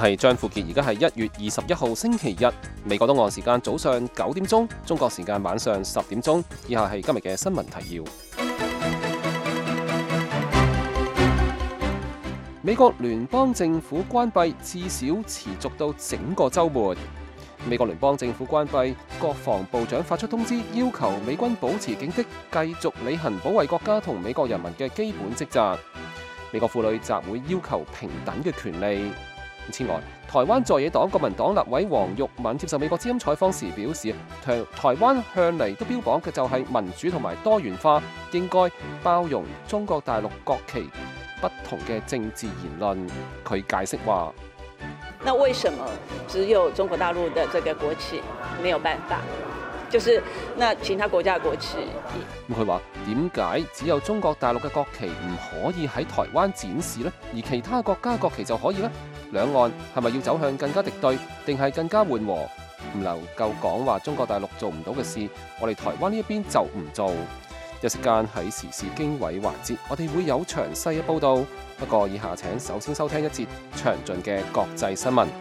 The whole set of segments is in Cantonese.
係張富傑，而家係1月21號星期日，美國東岸時間早上9點鐘，中國時間晚上10點鐘。以下係今日嘅新聞提要。美國聯邦政府關閉至少持續到整個週末。美國聯邦政府關閉，國防部長發出通知，要求美軍保持警惕，繼續履行保衛國家同美國人民嘅基本職責。美國婦女集會要求平等嘅權利。此外，台灣在野黨國民黨立委黃玉敏接受美國之音採訪時表示，台灣向嚟都標榜嘅就係民主同埋多元化，應該包容中國大陸國旗不同嘅政治言論。佢解釋話： 那為什麼只有中國大陸的這個國旗沒有辦法？就是那其他國家嘅國旗。 佢話點解只有中國大陸嘅國旗唔可以喺台灣展示呢？而其他國家國旗就可以呢？兩岸係咪要走向更加敵對，定係更加緩和？唔能夠講話中國大陸做唔到嘅事，我哋台灣呢一邊就唔做。一時間喺時事經緯環節，我哋會有詳細嘅報導。不過以下請首先收聽一節詳盡嘅國際新聞。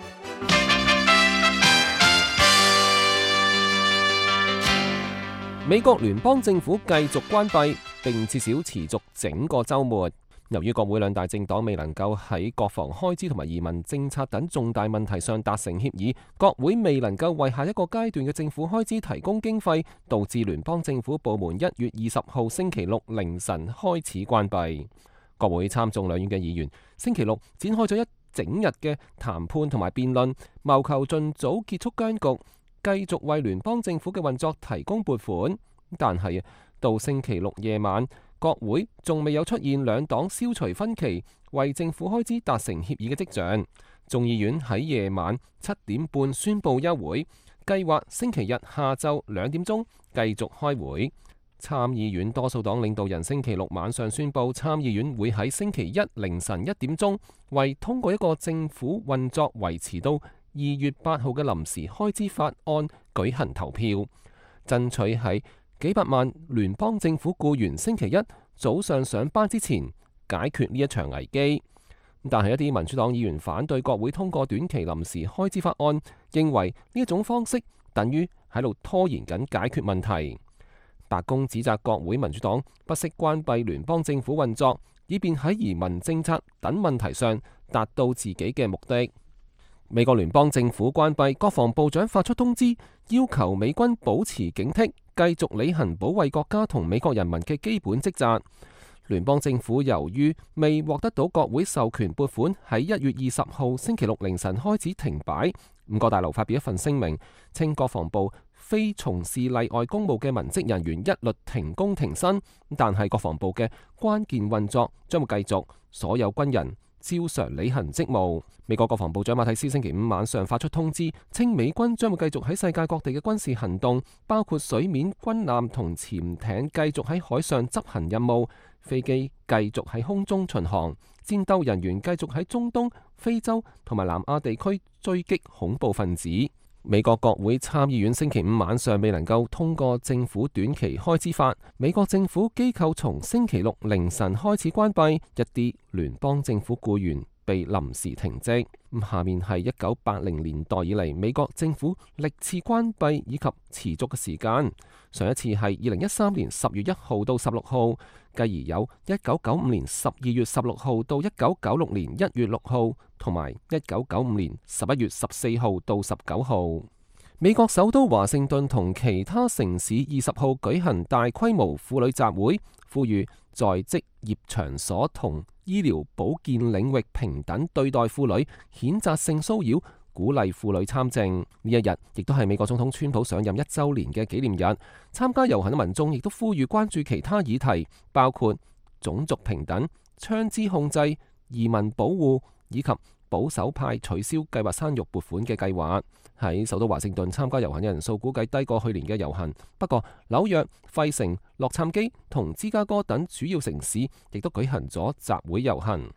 美國聯邦政府繼續關閉，並至少持續整個週末。由於國會兩大政黨未能夠喺國防開支同埋移民政策等重大問題上達成協議，國會未能夠為下一個階段嘅政府開支提供經費，導致聯邦政府部門1月20號星期六凌晨開始關閉。國會參眾兩院嘅議員星期六展開咗一整日嘅談判同埋辯論，謀求盡早結束僵局，繼續為聯邦政府嘅運作提供撥款。但係到星期六夜晚，國會仲未有出現兩黨消除分歧，為政府開支達成協議嘅跡象。眾議院喺夜晚7點半宣布休會，計劃星期日下晝2點鐘繼續開會。參議院多數黨領導人星期六晚上宣布，參議院會喺星期一凌晨1點鐘為通過一個政府運作維持到2月8號嘅臨時開支法案舉行投票，爭取喺幾百萬聯邦政府僱員星期一早上上班之前解決呢一場危機。但係一啲民主黨議員反對國會通過短期臨時開支法案，認為呢一種方式等於喺度拖延緊解決問題。白宮指責國會民主黨不惜關閉聯邦政府運作，以便喺移民政策等問題上達到自己嘅目的。美國聯邦政府關閉，國防部長發出通知，要求美軍保持警惕，繼續履行保衛國家同美國人民嘅基本職責。聯邦政府由於未獲得到國會授權撥款，喺1月20號星期六凌晨開始停擺。五角大樓發表一份聲明，稱國防部非從事例外公務嘅文職人員一律停工停薪，但係國防部嘅關鍵運作將會繼續，所有軍人照常履行職務。美國國防部長馬蒂斯星期五晚上發出通知，稱美軍將會繼續喺世界各地嘅軍事行動，包括水面軍艦同潛艇繼續喺海上執行任務，飛機繼續喺空中巡航，戰鬥人員繼續喺中東、非洲同埋南亞地區追擊恐怖分子。美國國會參議院星期五晚上未能夠通過政府短期開支法，美國政府機構從星期六凌晨開始關閉，一啲聯邦政府僱員被臨時停職。下面係1980年代以嚟美國政府歷次關閉以及持續嘅時間。上一次係2013年10月1號到16號，繼而有1995年12月16號到1996年1月6號，同埋1995年11月14號到19號。美國首都華盛頓同其他城市20號舉行大規模婦女集會，呼籲在職業場所同醫療保健領域平等對待婦女，譴責性騷擾，鼓勵婦女參政。呢一日亦都係美國總統川普上任1週年嘅紀念日。參加遊行嘅民眾亦都呼籲關注其他議題，包括種族平等、槍支控制、移民保護以及保守派取消計劃生育撥款嘅計劃。喺首都華盛頓參加遊行嘅人數估計低過去年嘅遊行，不過紐約、費城、洛杉磯同芝加哥等主要城市亦都舉行咗集會遊行。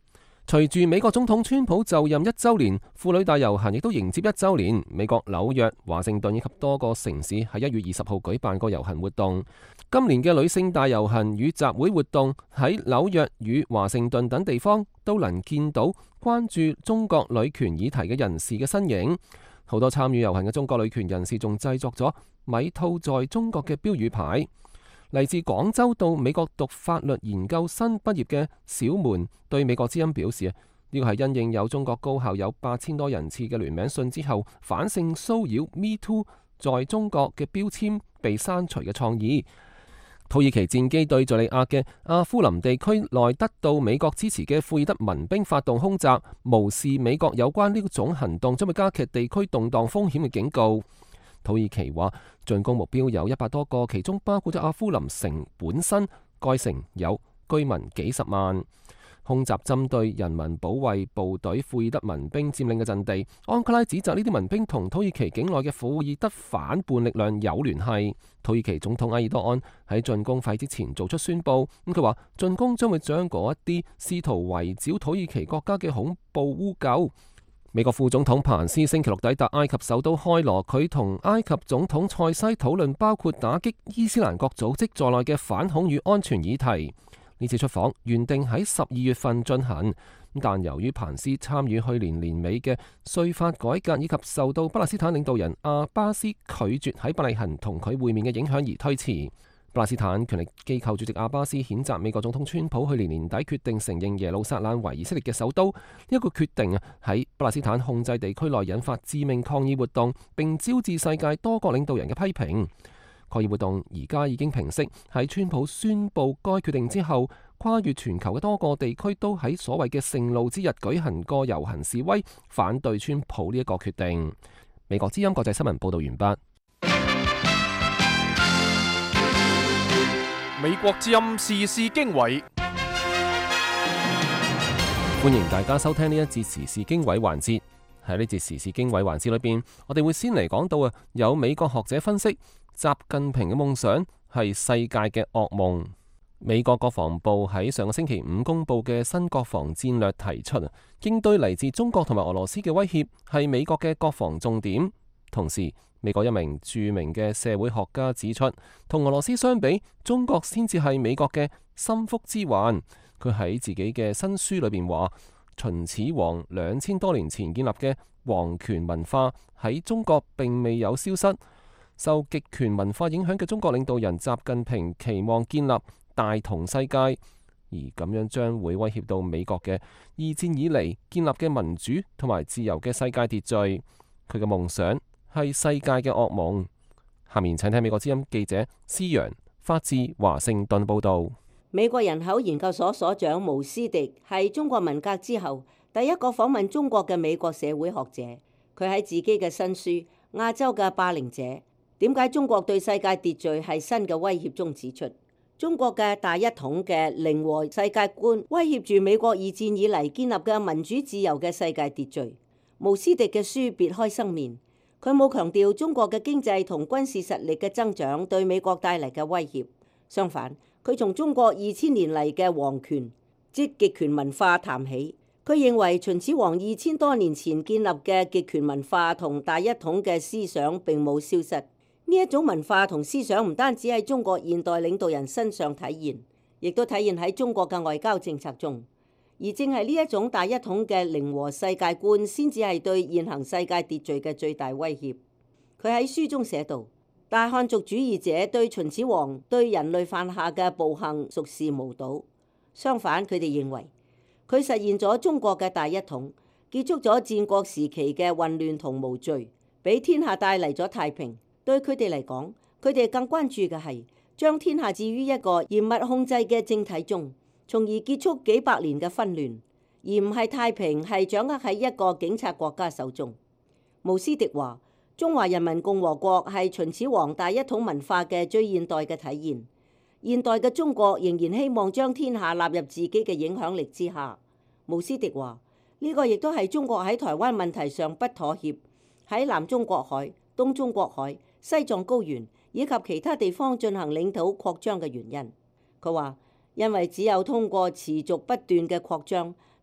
隨住美國總統川普就任1週年，婦女大遊行亦都迎接1週年。美國紐約、華盛頓以及多個城市喺1月20號舉辦過遊行活動。今年嘅女性大遊行與集會活動喺紐約與華盛頓等地方都能見到關注中國女權議題嘅人士嘅身影。好多參與遊行嘅中國女權人士仲製作咗米兔在中國嘅標語牌。嚟自廣州到美國讀法律研究生畢業嘅小門對美國之音表示，呢個係因應有中國高校有8000多人次嘅聯名信之後，反性騷擾 Me Too 在中國嘅標籤被刪除嘅創意。土耳其戰機對敘利亞嘅阿夫林地區內得到美國支持嘅庫爾德民兵發動空襲，無視美國有關呢種行動將會加劇地區動盪風險嘅警告。土耳其話進攻目標有100多個，其中包括咗阿夫林城本身，該城有居民幾十萬。空襲針對人民保衛部隊庫爾德民兵佔領嘅陣地，安卡拉指責呢啲民兵同土耳其境內嘅庫爾德反叛力量有聯繫。土耳其總統埃爾多安喺進攻費之前做出宣佈，佢話進攻將會將嗰一啲試圖圍剿土耳其國家嘅恐怖污垢。美國副總統彭斯星期六抵達埃及首都開羅，佢同埃及總統塞西討論包括打擊伊斯蘭國組織在內嘅反恐與安全議題。呢次出訪原定喺12月份進行，但由於彭斯參與去年年尾嘅稅法改革以及受到巴勒斯坦領導人阿巴斯拒絕喺伯利恆同佢會面嘅影響而推遲。巴勒斯坦權力機構主席阿巴斯譴責美國總統川普去年年底決定承認耶路撒冷為以色列嘅首都，呢一個決定喺巴勒斯坦控制地區內引發致命抗議活動，並招致世界多國領導人嘅批評。抗議活動而家已經平息，喺川普宣布該決定之後，跨越全球嘅多個地區都喺所謂嘅聖路之日舉行過遊行示威，反對川普呢一個決定。美國之音國際新聞報道完畢。 美國之音時事經緯， 歡迎大家收聽呢一節時事經緯環節。喺呢節時事經緯環節裏邊，我哋會先嚟講到有美國學者分析，習近平嘅夢想係世界嘅噩夢。美國國防部喺上個星期5公布嘅新國防戰略提出，應對嚟自中國同埋俄羅斯嘅威脅係美國嘅國防重點。同時，美國一名著名嘅社會學家指出，同俄羅斯相比，中國先至係美國嘅心腹之患。佢喺自己嘅新書裏邊話，秦始皇2000多年前建立嘅皇權文化喺中國並未有消失。受極權文化影響嘅中國領導人習近平期望建立大同世界，而咁樣將會威脅到美國嘅二戰以嚟建立嘅民主同埋自由嘅世界秩序。佢嘅夢想係世界嘅噩夢。下面請聽美國之音記者施陽發自華盛頓報道。 美國人口研究所所長毛斯迪係中國文革之後第一個訪問中國嘅美國社會學者。佢喺自己嘅新書《亞洲嘅霸凌者：點解中國對世界秩序係新嘅威脅》中指出，中國嘅大一統嘅零和世界觀威脅住美國二戰以嚟建立嘅民主自由嘅世界秩序。毛斯迪嘅書別開生面，佢冇強調中國嘅經濟同軍事實力嘅增長對美國帶嚟嘅威脅，相反，佢從中國2000年嚟嘅皇權即極權文化談起。佢認為秦始皇2000多年前建立嘅極權文化同大一統嘅思想並冇消失。呢一種文化同思想唔單止喺中國現代領導人身上體現，亦都體現喺中國嘅外交政策中。而正係呢一種大一統嘅零和世界觀，先至係對現行世界秩序嘅最大威脅。佢喺書中寫道：大漢族主義者對秦始皇對人類犯下嘅暴行熟視無睹，相反，佢哋認為佢實現咗中國嘅大一統，結束咗戰國時期嘅混亂同無序，俾天下帶嚟咗太平。對佢哋嚟講，佢哋更關注嘅係將天下置於一個嚴密控制嘅政體中，從而結束幾百年嘅紛亂，而唔係太平係掌握喺一個警察國家手中。毛斯迪話：中華人民共和國係秦始皇大一統文化嘅最現代嘅體現。現代嘅中國仍然希望將天下納入自己嘅影響力之下。毛斯迪話：呢個亦都係中國喺台灣問題上不妥協，喺南中國海、東中國海、西藏高原以及其他地方進行領土擴張嘅原因。佢話：因為只有通過持續不斷嘅擴張，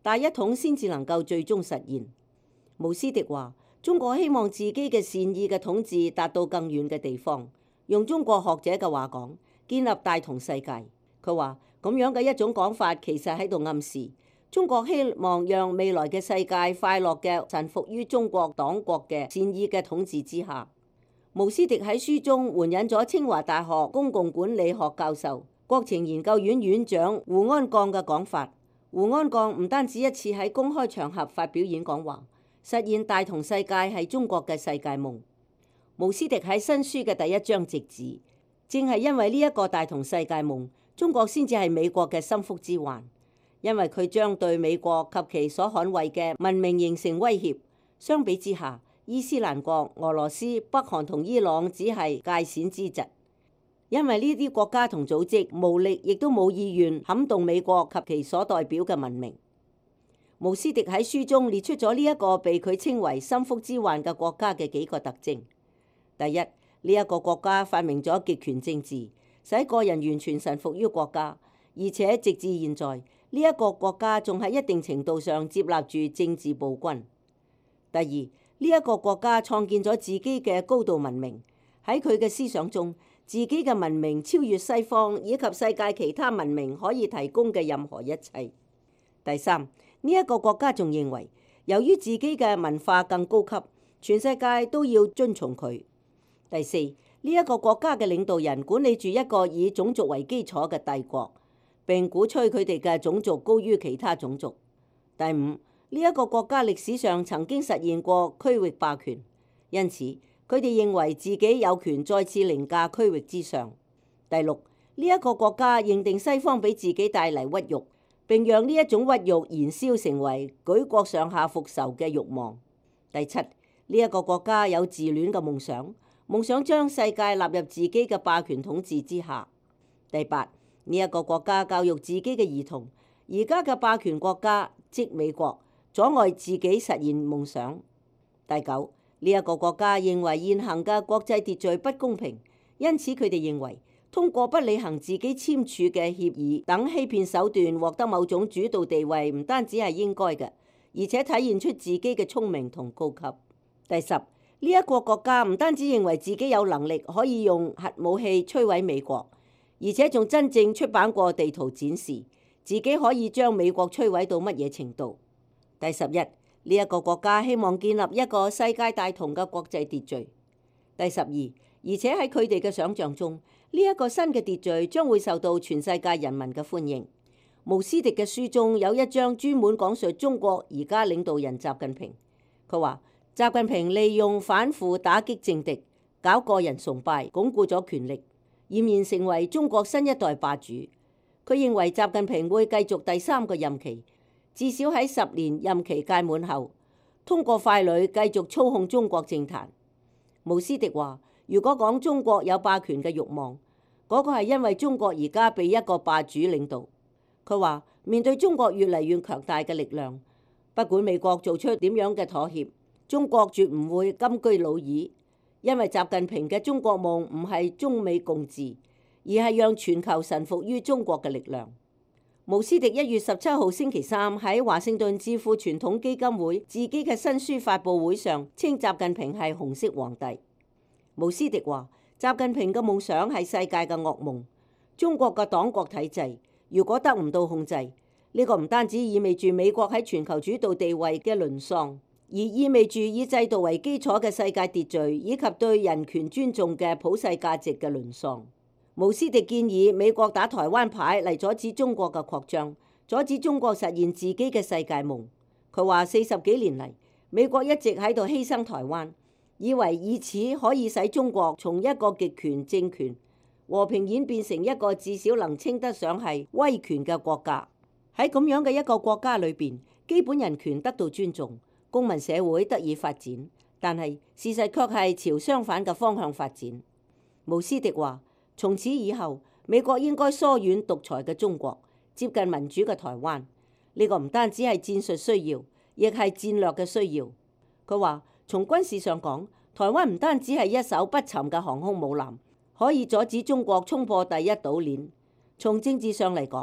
大一統先至能夠最終實現。毛斯迪話：中國希望自己嘅善意嘅統治達到更遠嘅地方，用中國學者嘅話講，建立大同世界。佢話咁樣嘅一種講法，其實喺度暗示中國希望讓未來嘅世界快樂嘅臣服於中國黨國嘅善意嘅統治之下。毛斯迪喺書中援引咗清華大學公共管理學教授、國情研究院院長胡安鋼嘅講法。胡安鋼唔單止一次喺公開場合發表演講話，實現大同世界係中國嘅世界夢。毛斯迪喺新書嘅第一章直指，正係因為呢一個大同世界夢，中國先至係美國嘅心腹之患，因為佢將對美國及其所捍衛嘅文明形成威脅。相比之下，伊斯蘭國、俄羅斯、北韓同伊朗只係界線之疾，因為呢啲國家同組織無力亦都冇意願撼動美國及其所代表嘅文明。毛斯迪喺書中列出咗呢一個被佢稱為心腹之患嘅國家嘅幾個特徵。第一，呢一個國家發明咗極權政治，使個人完全臣服於國家，而且直至現在，呢一個國家仲喺一定程度上接納住政治暴君。第二，呢一個國家創建咗自己嘅高度文明，喺佢嘅思想中，自己嘅文明超越西方以及世界其他文明可以提供嘅任何一切。第三，呢一個國家仲認為，由於自己嘅文化更高級，全世界都要遵從佢。第四，呢一個國家嘅領導人管理住一個以種族為基礎嘅帝國，並鼓吹佢哋嘅種族高於其他種族。第五，呢一個國家歷史上曾經實現過區域霸權，因此佢哋認為自己有權再次凌駕區域之上。第六，呢一個國家認定西方俾自己帶嚟屈辱，並讓呢一種屈辱燃燒成為舉國上下復仇嘅慾望。第七，呢一個國家有自戀嘅夢想，夢想將世界納入自己嘅霸權統治之下。第八，呢一個國家教育自己嘅兒童，而家嘅霸權國家即美國，阻礙自己實現夢想。第九，呢一個國家認為現行嘅國際秩序不公平，因此佢哋認為通過不履行自己簽署嘅協議等欺騙手段獲得某種主導地位，唔單止係應該嘅，而且體現出自己嘅聰明同高級。第十，呢一個國家唔單止認為自己有能力可以用核武器摧毀美國，而且仲真正出版過地圖展示自己可以將美國摧毀到乜嘢程度。第十一，呢一個國家希望建立一個世界大同嘅國際秩序。第十二，而且喺佢哋嘅想象中，呢一個新嘅秩序將會受到全世界人民嘅歡迎。毛斯迪嘅書中有一章專門講述中國而家領導人習近平。佢話習近平利用反腐打擊政敵，搞個人崇拜，鞏固咗權力，儼然成為中國新一代霸主。佢認為習近平會繼續第三個任期，至少喺10年任期屆滿後，通過傀儡繼續操控中國政壇。毛斯迪話：如果講中國有霸權嘅慾望，嗰個係因為中國而家被一個霸主領導。佢話面對中國越嚟越強大嘅力量，不管美國做出點樣嘅妥協，中國絕唔會金居老矣，因為習近平嘅中國夢唔係中美共治，而係讓全球臣服於中國嘅力量。毛斯迪1月17號星期三喺華盛頓智庫傳統基金會自己嘅新書發佈會上，稱習近平係紅色皇帝。毛斯迪話：習近平嘅夢想係世界嘅噩夢。中國嘅黨國體制如果得唔到控制，呢個唔單止意味住美國喺全球主導地位嘅淪喪，而意味住以制度為基礎嘅世界秩序以及對人權尊重嘅普世價值嘅淪喪。毛斯迪建議美國打台灣牌嚟阻止中國嘅擴張，阻止中國實現自己嘅世界夢。佢話40幾年嚟，美國一直喺度犧牲台灣，以為以此可以使中國從一個極權政權和平演變成一個至少能稱得上係威權嘅國家。喺咁樣嘅一個國家裏邊，基本人權得到尊重，公民社會得以發展，但係事實卻係朝相反嘅方向發展。毛斯迪話：從此以後，美國應該疏遠獨裁嘅中國，接近民主嘅台灣。呢個唔單止係戰術需要，亦係戰略嘅需要。佢話：從軍事上講，台灣唔單止係一艘不沉嘅航空母艦，可以阻止中國衝破第一島鏈。從政治上嚟講，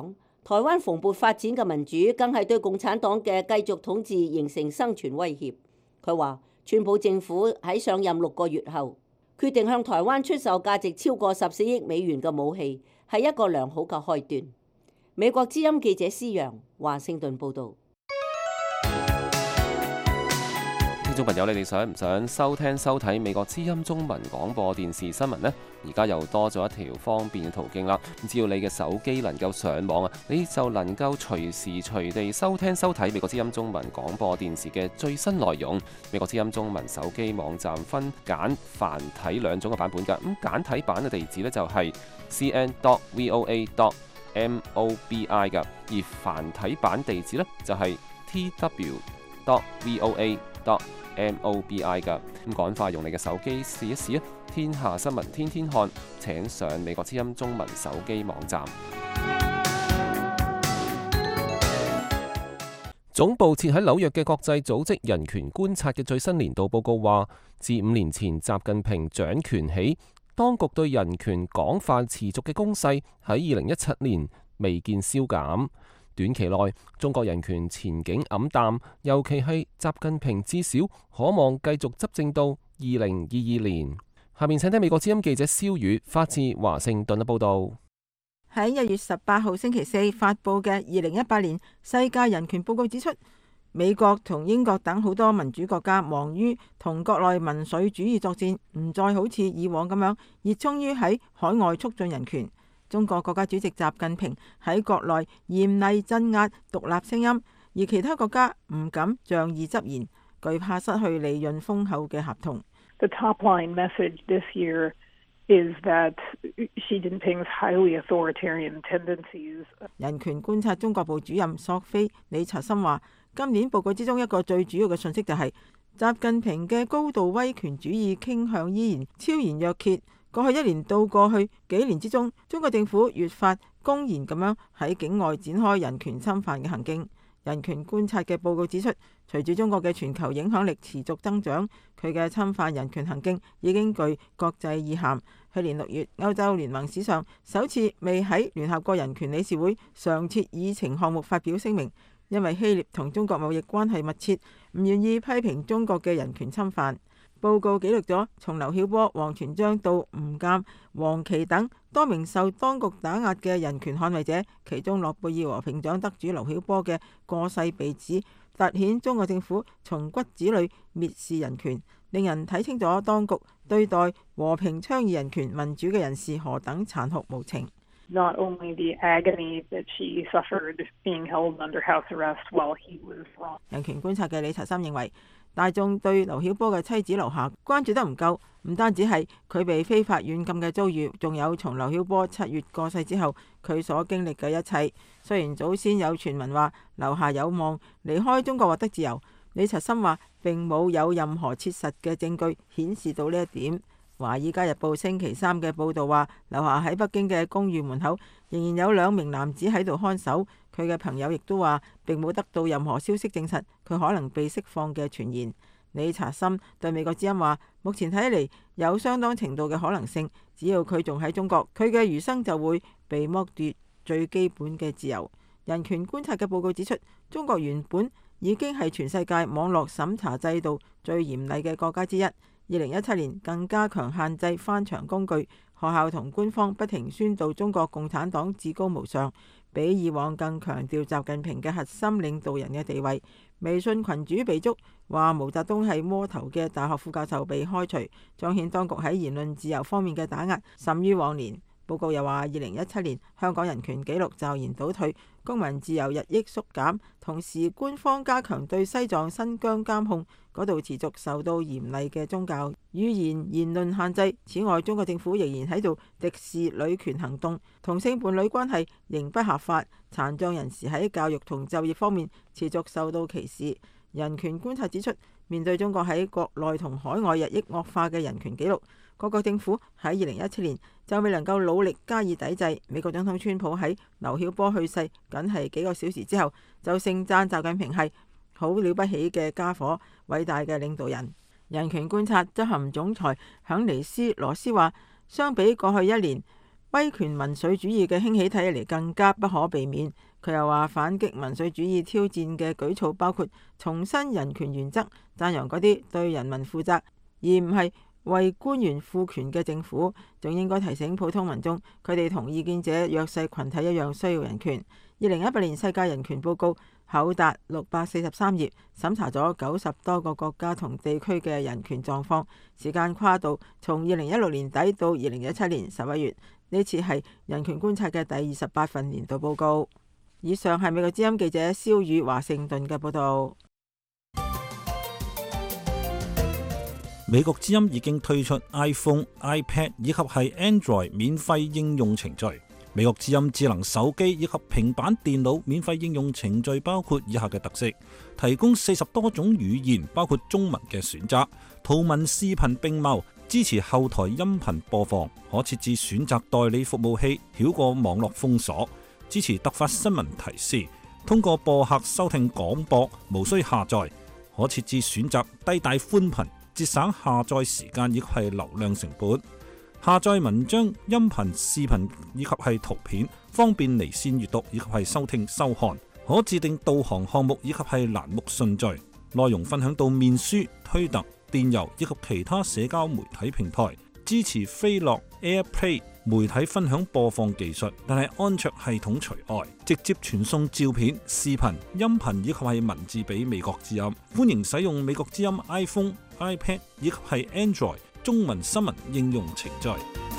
台灣蓬勃發展嘅民主，更係對共產黨嘅繼續統治形成生存威脅。佢話，川普政府喺上任6個月後，決定向台灣出售價值超過14億美元嘅武器，係一個良好嘅開端。美國之音記者施陽，華盛頓報導。 聽眾朋友，你哋想唔想收聽收睇美國之音中文廣播電視新聞呢？而家又多咗一條方便嘅途徑啦！只要你嘅手機能夠上網啊，你就能夠隨時隨地收聽收睇美國之音中文廣播電視嘅最新內容。美國之音中文手機網站分簡繁體2種嘅版本㗎。咁簡體版嘅地址呢，就係 cn.voa.mobi 㗎，而繁體版地址呢，就係 tw.voa.mobi 㗎。咁趕快用你嘅手機試一試啊！天下新聞天天看，請上美國之音中文手機網站。總部設喺紐約嘅國際組織人權觀察嘅最新年度報告話，自5年前習近平掌權起，當局對人權廣泛持續嘅攻勢喺2017年未見消減。短期內，中國人權前景黯淡，尤其係習近平至少可望繼續執政到2022年。下面請聽美國之音記者蕭宇發自華盛頓嘅報導。 喺1月18號星期四發佈嘅2018年世界人權報告指出，美國同英國等好多民主國家忙於同國內民粹主義作戰，唔再好似以往咁樣熱衷於喺海外促進人權。中國國家主席習近平喺國內嚴厲鎮壓獨立聲音，而其他國家唔敢仗義執言，懼怕失去利潤豐厚嘅合同。 The top line message this year is that Xi Jinping's highly authoritarian tendencies. 人權觀察中國部主任索菲李查森話，今年報告之中一個最主要嘅信息就係習近平嘅高度威權主義傾向依然超然若揭。過去1年到過去幾年之中，中國政府越發公然咁樣喺境外展開人權侵犯嘅行徑。人權觀察嘅報告指出，隨住中國嘅全球影響力持續增長，佢嘅侵犯人權行徑已經具國際意涵。去年6月，歐洲聯盟史上首次未喺聯合國人權理事會常設議程項目發表聲明，因為希臘同中國貿易關係密切，唔願意批評中國嘅人權侵犯。報告記錄咗從劉曉波、王全璋到吳鑑、黃琦等多名受當局打壓嘅人權捍衛者，其中諾貝爾和平獎得主劉曉波嘅過世被指，凸顯中國政府從骨子裏蔑視人權，令人睇清楚當局對待和平倡議人權民主嘅人士何等殘酷無情。 Not only the agony that she suffered being held under house arrest while he was wrong. 人權觀察嘅李查森認為，大眾對劉曉波嘅妻子劉霞關注得唔夠，唔單止係佢被非法軟禁嘅遭遇，仲有從劉曉波7月過世之後佢所經歷嘅一切。雖然早先有傳聞話劉霞有望離開中國獲得自由，李查森話並冇有任何切實嘅證據顯示到呢一點。《華爾街日報》星期3嘅報導話，劉霞喺北京嘅公寓門口仍然有2名男子喺度看守。佢嘅朋友亦都話並冇得到任何消息證實佢可能被釋放嘅傳言。李查森對美國之音話，目前睇嚟有相當程度嘅可能性，只要佢仲喺中國，佢嘅餘生就會被剝奪最基本嘅自由。人權觀察嘅報告指出，中國原本已經係全世界網絡審查制度最嚴厲嘅國家之一。2017年更加強限制翻牆工具，學校同官方不停宣導中國共產黨至高無上，比以往更強調習近平嘅核心領導人嘅地位。微信群主被捉，話毛澤東係魔頭嘅大學副教授被開除，彰顯當局喺言論自由方面嘅打壓甚於往年。報告又話，2017年香港人權紀錄驟然倒退，公民自由日益縮減，同時官方加強對西藏、新疆監控，嗰度持續受到嚴厲嘅宗教、語言、言論限制。此外，中國政府仍然喺度敵視女權行動，同性伴侶關係仍不合法，殘障人士喺教育同就業方面持續受到歧視。人權觀察指出，面對中國喺國內同海外日益惡化嘅人權紀錄，各國政府喺2017年就未能夠努力加以抵制。美國總統川普喺劉曉波去世僅係幾個小時之後，就盛讚習近平係好了不起嘅家伙，偉大嘅領導人。人權觀察執行總裁肯尼斯羅斯話，相比過去1年，威權民粹主義嘅興起睇起嚟更加不可避免。 佢又話反擊民粹主義挑戰嘅舉措包括重申人權原則，讚揚嗰啲對人民負責而唔係為官員賦權嘅政府，仲應該提醒普通民眾，佢哋同異見者弱勢群體一樣需要人權。2018年世界人權報告厚達643頁，審查咗90多個國家同地區嘅人權狀況，時間跨度從2016年底到2017年11月。呢次係人權觀察嘅第28份年度報告。以上係美國之音記者蕭宇華盛頓嘅報道。 美國之音已經推出 iPhone、iPad 以及係 Android 免費應用程序。美國之音智能手機以及平板電腦免費應用程序包括以下嘅特色：提供40多種語言，包括中文嘅選擇，圖文視頻並茂，支持後台音頻播放，可設置選擇代理服務器，繞過網絡封鎖，支持突發新聞提示，通過播客收聽廣播，無需下載，可設置選擇低帶寬頻，節省下載時間以及係流量成本。下載文章、音頻、視頻以及係圖片，方便離線閱讀以及係收聽收看。可自定導航項目以及係欄目順序。內容分享到面書、推特、電郵以及其他社交媒體平台。支持飛樂 AirPlay 媒體分享播放技術，但係安卓系統除外。直接傳送照片、視頻、音頻以及係文字俾美國之音。歡迎使用美國之音 iPhone、iPad 以及係 Android中文新聞應用程序。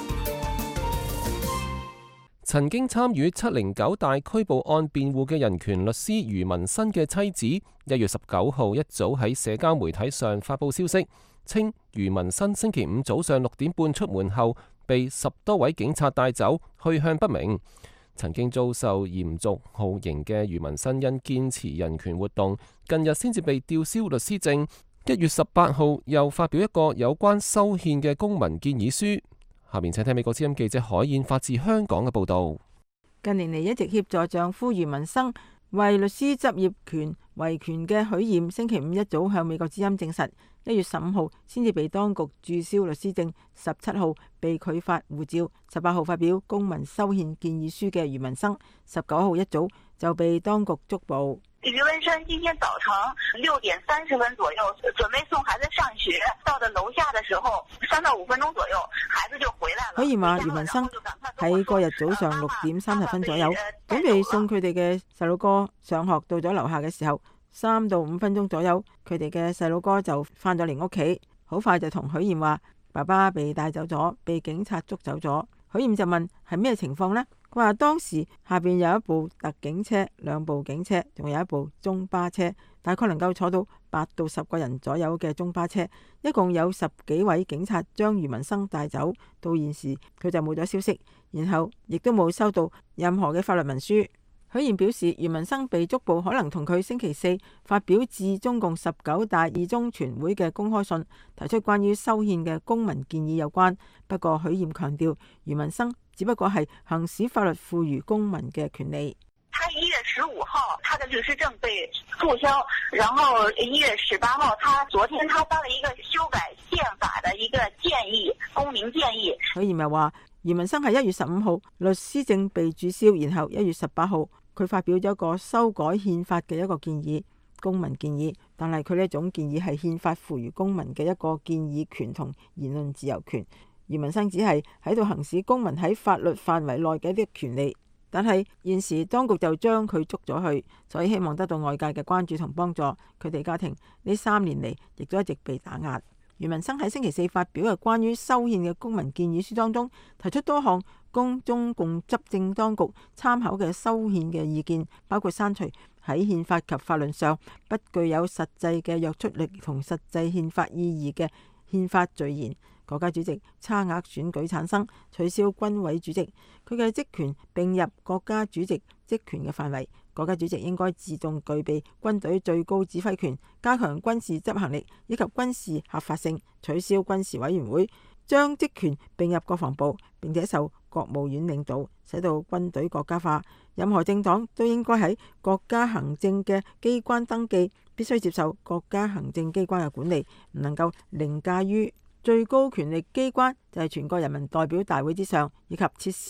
曾經參與709大拘捕案辯護嘅人權律師余文新嘅妻子1月19號一早喺社交媒體上發佈消息，稱余文新星期五早上6點半出門後被10多位警察帶走，去向不明。曾經遭受嚴重酷刑嘅余文新因堅持人權活動，近日先至被吊銷律師證。1月18號又發表一個有關修憲嘅公民建議書。下面請聽美國之音記者海燕發自香港嘅報導。 近年嚟一直協助丈夫余文生為律師執業權維權嘅許艷，星期五一早向美國之音證實，1月15號先至被當局註銷律師證，17號被拒發護照，18號發表公民修憲建議書嘅余文生，19號一早就被當局捉捕。 余文生今天早晨6點30分左右準備送孩子上學，到了樓下的時候，3到5分鐘左右，孩子就回來了。 許艷話余文生喺嗰日早上6點30分左右，準備送佢哋嘅細佬哥上學，到咗樓下嘅時候，3到5分鐘左右，佢哋嘅細佬哥就翻咗嚟屋企，好快就同許艷話爸爸被帶走咗，被警察捉走咗。許艷就問係咩情況呢？佢話當時下邊有一部特警車、2部警車，仲有一部中巴車，大概能夠坐到8到10個人左右嘅中巴車，一共有10幾位警察將余文生帶走。到現時佢就冇咗消息，然後亦都冇收到任何嘅法律文書。許艷表示，余文生被捉捕可能同佢星期四發表致中共19大二中全會嘅公開信，提出關於修憲嘅公民建議有關。不過許艷強調，余文生只不過係行使法律賦予公民嘅權利。 他1月15號他的律師證被註銷，然後1月18號昨天他發了一個修改憲法的一個建議，公民建議。 許艷又話，余文生係1月15號律師證被註銷，然後1月18號佢發表咗一個修改憲法嘅一個建議，公民建議。但係佢呢一種建議係憲法賦予公民嘅一個建議權同言論自由權。余文生只係喺度行使公民喺法律範圍內嘅一啲權利，但係現時當局就將佢捉咗去，所以希望得到外界嘅關注同幫助。佢哋家庭呢3年嚟亦都一直被打壓。余文生喺星期四發表嘅關於修憲嘅公民建議書當中，提出多項供中共執政當局參考嘅修憲嘅意見，包括刪除喺憲法及法律上不具有實際嘅約束力同實際憲法意義嘅憲法序言。國家主席差額選舉產生，取消軍委主席，佢嘅職權並入國家主席職權嘅範圍。國家主席應該自動具備軍隊最高指揮權，加強軍事執行力以及軍事合法性，取消軍事委員會，將職權並入國防部，並且受國務院領導，使到軍隊國家化。任何政黨都應該喺國家行政嘅機關登記，必須接受國家行政機關嘅管理，唔能夠凌駕於最高權力機關，就係全國人民代表大會之上，以及撤銷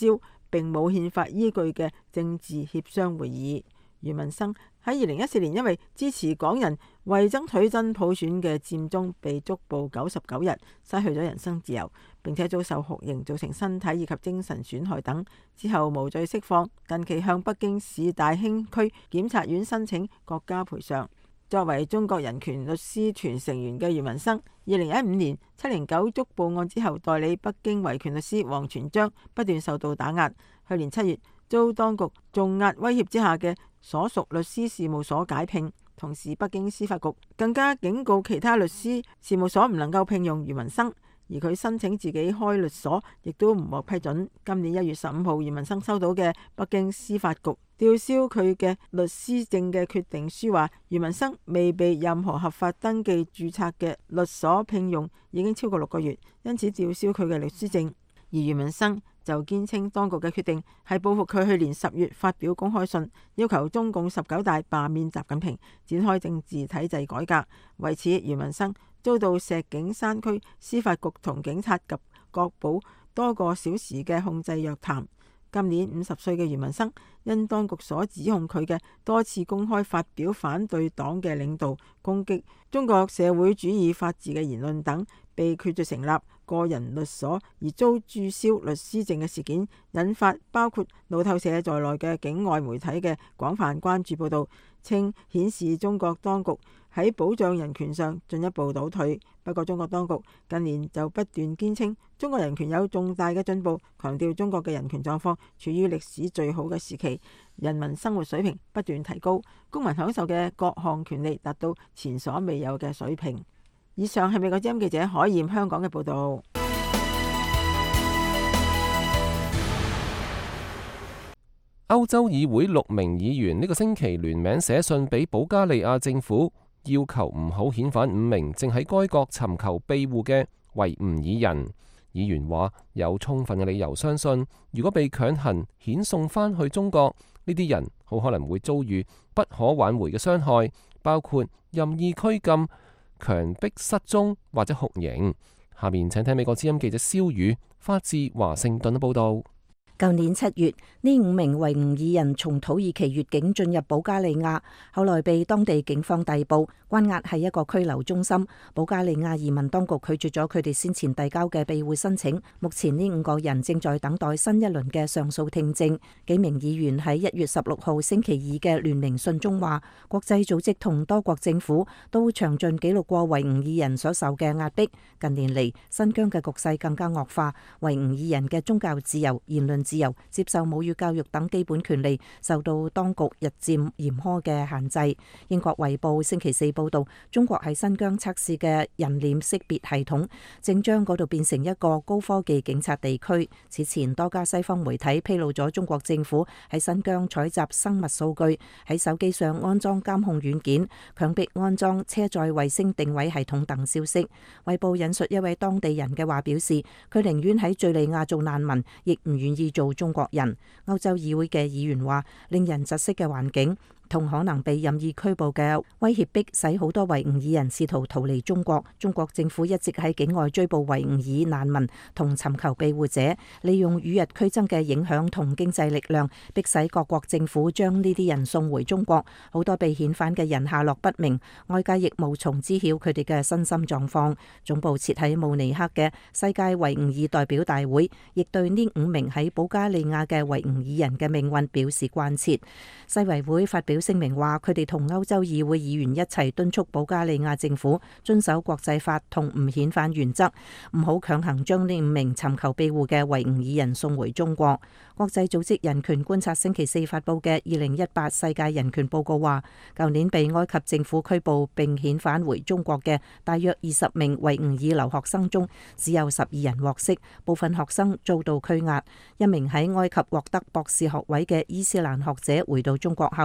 並冇憲法依據嘅政治協商會議。余文生喺2014年因為支持港人為爭取真普選嘅佔中被捉捕99日，失去咗人身自由，並且遭受酷刑，造成身體以及精神損害等，之後無罪釋放。近期向北京市大興區檢察院申請國家賠償。作為中國人權律師團成員嘅余文生，2015年709捉捕案之後，代理北京維權律師王全璋不斷受到打壓。去年7月遭當局重壓威脅之下嘅所屬律師事務所解聘，同時北京司法局更加警告其他律師事務所唔能夠聘用余文生，而佢申請自己開律所亦都唔獲批准。今年1月15號，余文生收到嘅北京司法局吊銷佢嘅律師證嘅決定書話，余文生未被任何合法登記註冊嘅律所聘用已經超過6個月，因此吊銷佢嘅律師證。而余文生就堅稱當局嘅決定係報復佢去年10月發表公開信，要求中共19大罷免習近平，展開政治體制改革。為此，余文生遭到石景山區司法局同警察及國保多個小時嘅控制約談。今年50歲嘅余文生因當局所指控佢嘅多次公開發表反對黨嘅領導、攻擊中國社會主義法治嘅言論等，被決定成立個人律所而遭註銷律師證嘅事件，引發包括路透社在內嘅境外媒體嘅廣泛關注報道，稱顯示中國當局喺保障人權上進一步倒退。不過中國當局近年就不斷堅稱中國人權有重大嘅進步，強調中國嘅人權狀況處於歷史最好嘅時期，人民生活水平不斷提高，公民享受嘅各項權利達到前所未有嘅水平。以上係美國之音記者海燕香港嘅報導。 歐洲議會6名議員呢個星期聯名寫信俾保加利亞政府，要求唔好遣返5名正喺該國尋求庇護嘅維吾爾人。議員話有充分嘅理由相信，如果被強行遣送返去中國，呢啲人好可能會遭遇不可挽回嘅傷害，包括任意拘禁、強迫失蹤或者酷刑。下面請聽美國之音記者蕭宇發自華盛頓嘅報道。 舊年7月，呢5名維吾爾人從土耳其越境進入保加利亞，後來被當地警方逮捕，關押喺一個拘留中心。保加利亞移民當局拒絕咗佢哋先前遞交嘅庇護申請。目前呢5個人正在等待新一輪嘅上訴聽證。幾名議員喺1月16號星期2嘅聯名信中話，國際組織同多國政府都詳盡記錄過維吾爾人所受嘅壓迫。近年嚟，新疆嘅局勢更加惡化，維吾爾人嘅宗教自由、言論自由、接受母語教育等基本權利受到當局日漸嚴苛嘅限制。英國衛報星期4報道，中國喺新疆測試嘅人臉識別系統正將嗰度變成一個高科技警察地區。此前多家西方媒體披露咗中國政府喺新疆採集生物數據，喺手機上安裝監控軟件，強迫安裝車載衛星定位系統等消息。衛報引述一位當地人嘅話表示，佢寧願喺敘利亞做難民，亦唔願意做中國人。歐洲議會嘅議員話，令人窒息嘅環境同可能被任意拘捕嘅威脅迫使好多維吾爾人試圖逃離中國。中國政府一直喺境外追捕維吾爾難民同尋求庇護者，利用與日俱增嘅影響同經濟力量，迫使各國政府將呢啲人送回中國。好多被遣返嘅人下落不明，外界亦無從知曉佢哋嘅身心狀況。總部設喺慕尼黑嘅世界維吾爾代表大會亦對呢5名喺保加利亞嘅維吾爾人嘅命運表示關切。世維會發表聲明話，佢哋同歐洲議會議員一齊敦促保加利亞政府遵守國際法同唔遣返原則，唔好強行將呢5名尋求庇護嘅維吾爾人送回中國。國際組織人權觀察星期4發佈嘅2018世界人權報告話，舊年被埃及政府拘捕並遣返回中國嘅大約20名維吾爾留學生中，只有12人獲釋，部分學生遭到拘押。一名喺埃及獲得博士學位嘅伊斯蘭學者回到中國後，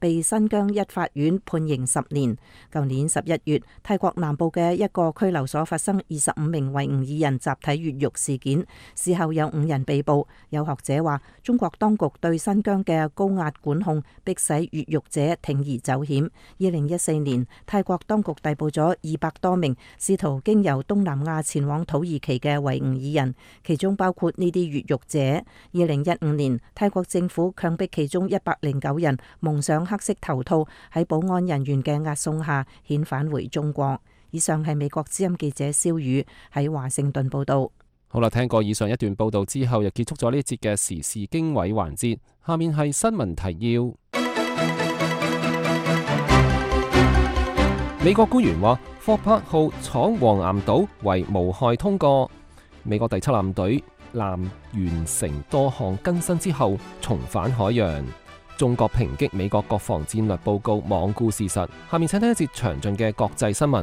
被新疆一法院判刑10年。舊年11月，泰國南部嘅一個拘留所發生25名維吾爾人集體越獄事件，事後有5人被捕。有學者話，中國當局對新疆嘅高壓管控，迫使越獄者鋌而走險。2014年，泰國當局逮捕咗200多名試圖經由東南亞前往土耳其嘅維吾爾人，其中包括呢啲越獄者。2015年，泰國政府強迫其中109人蒙上黑色頭套，喺保安人員嘅押送下遣返回中國。以上係美國之音記者蕭宇喺華盛頓報道。 好啦，聽過以上一段報道之後，又結束咗呢一節嘅時事經緯環節。下面係新聞提要。美國官員話，霍珀號闖黃岩島為無害通過。美國第7艦隊艦完成多項更新之後，重返海洋。中國抨擊美國國防戰略報告罔顧事實。下面請聽一節詳盡嘅國際新聞。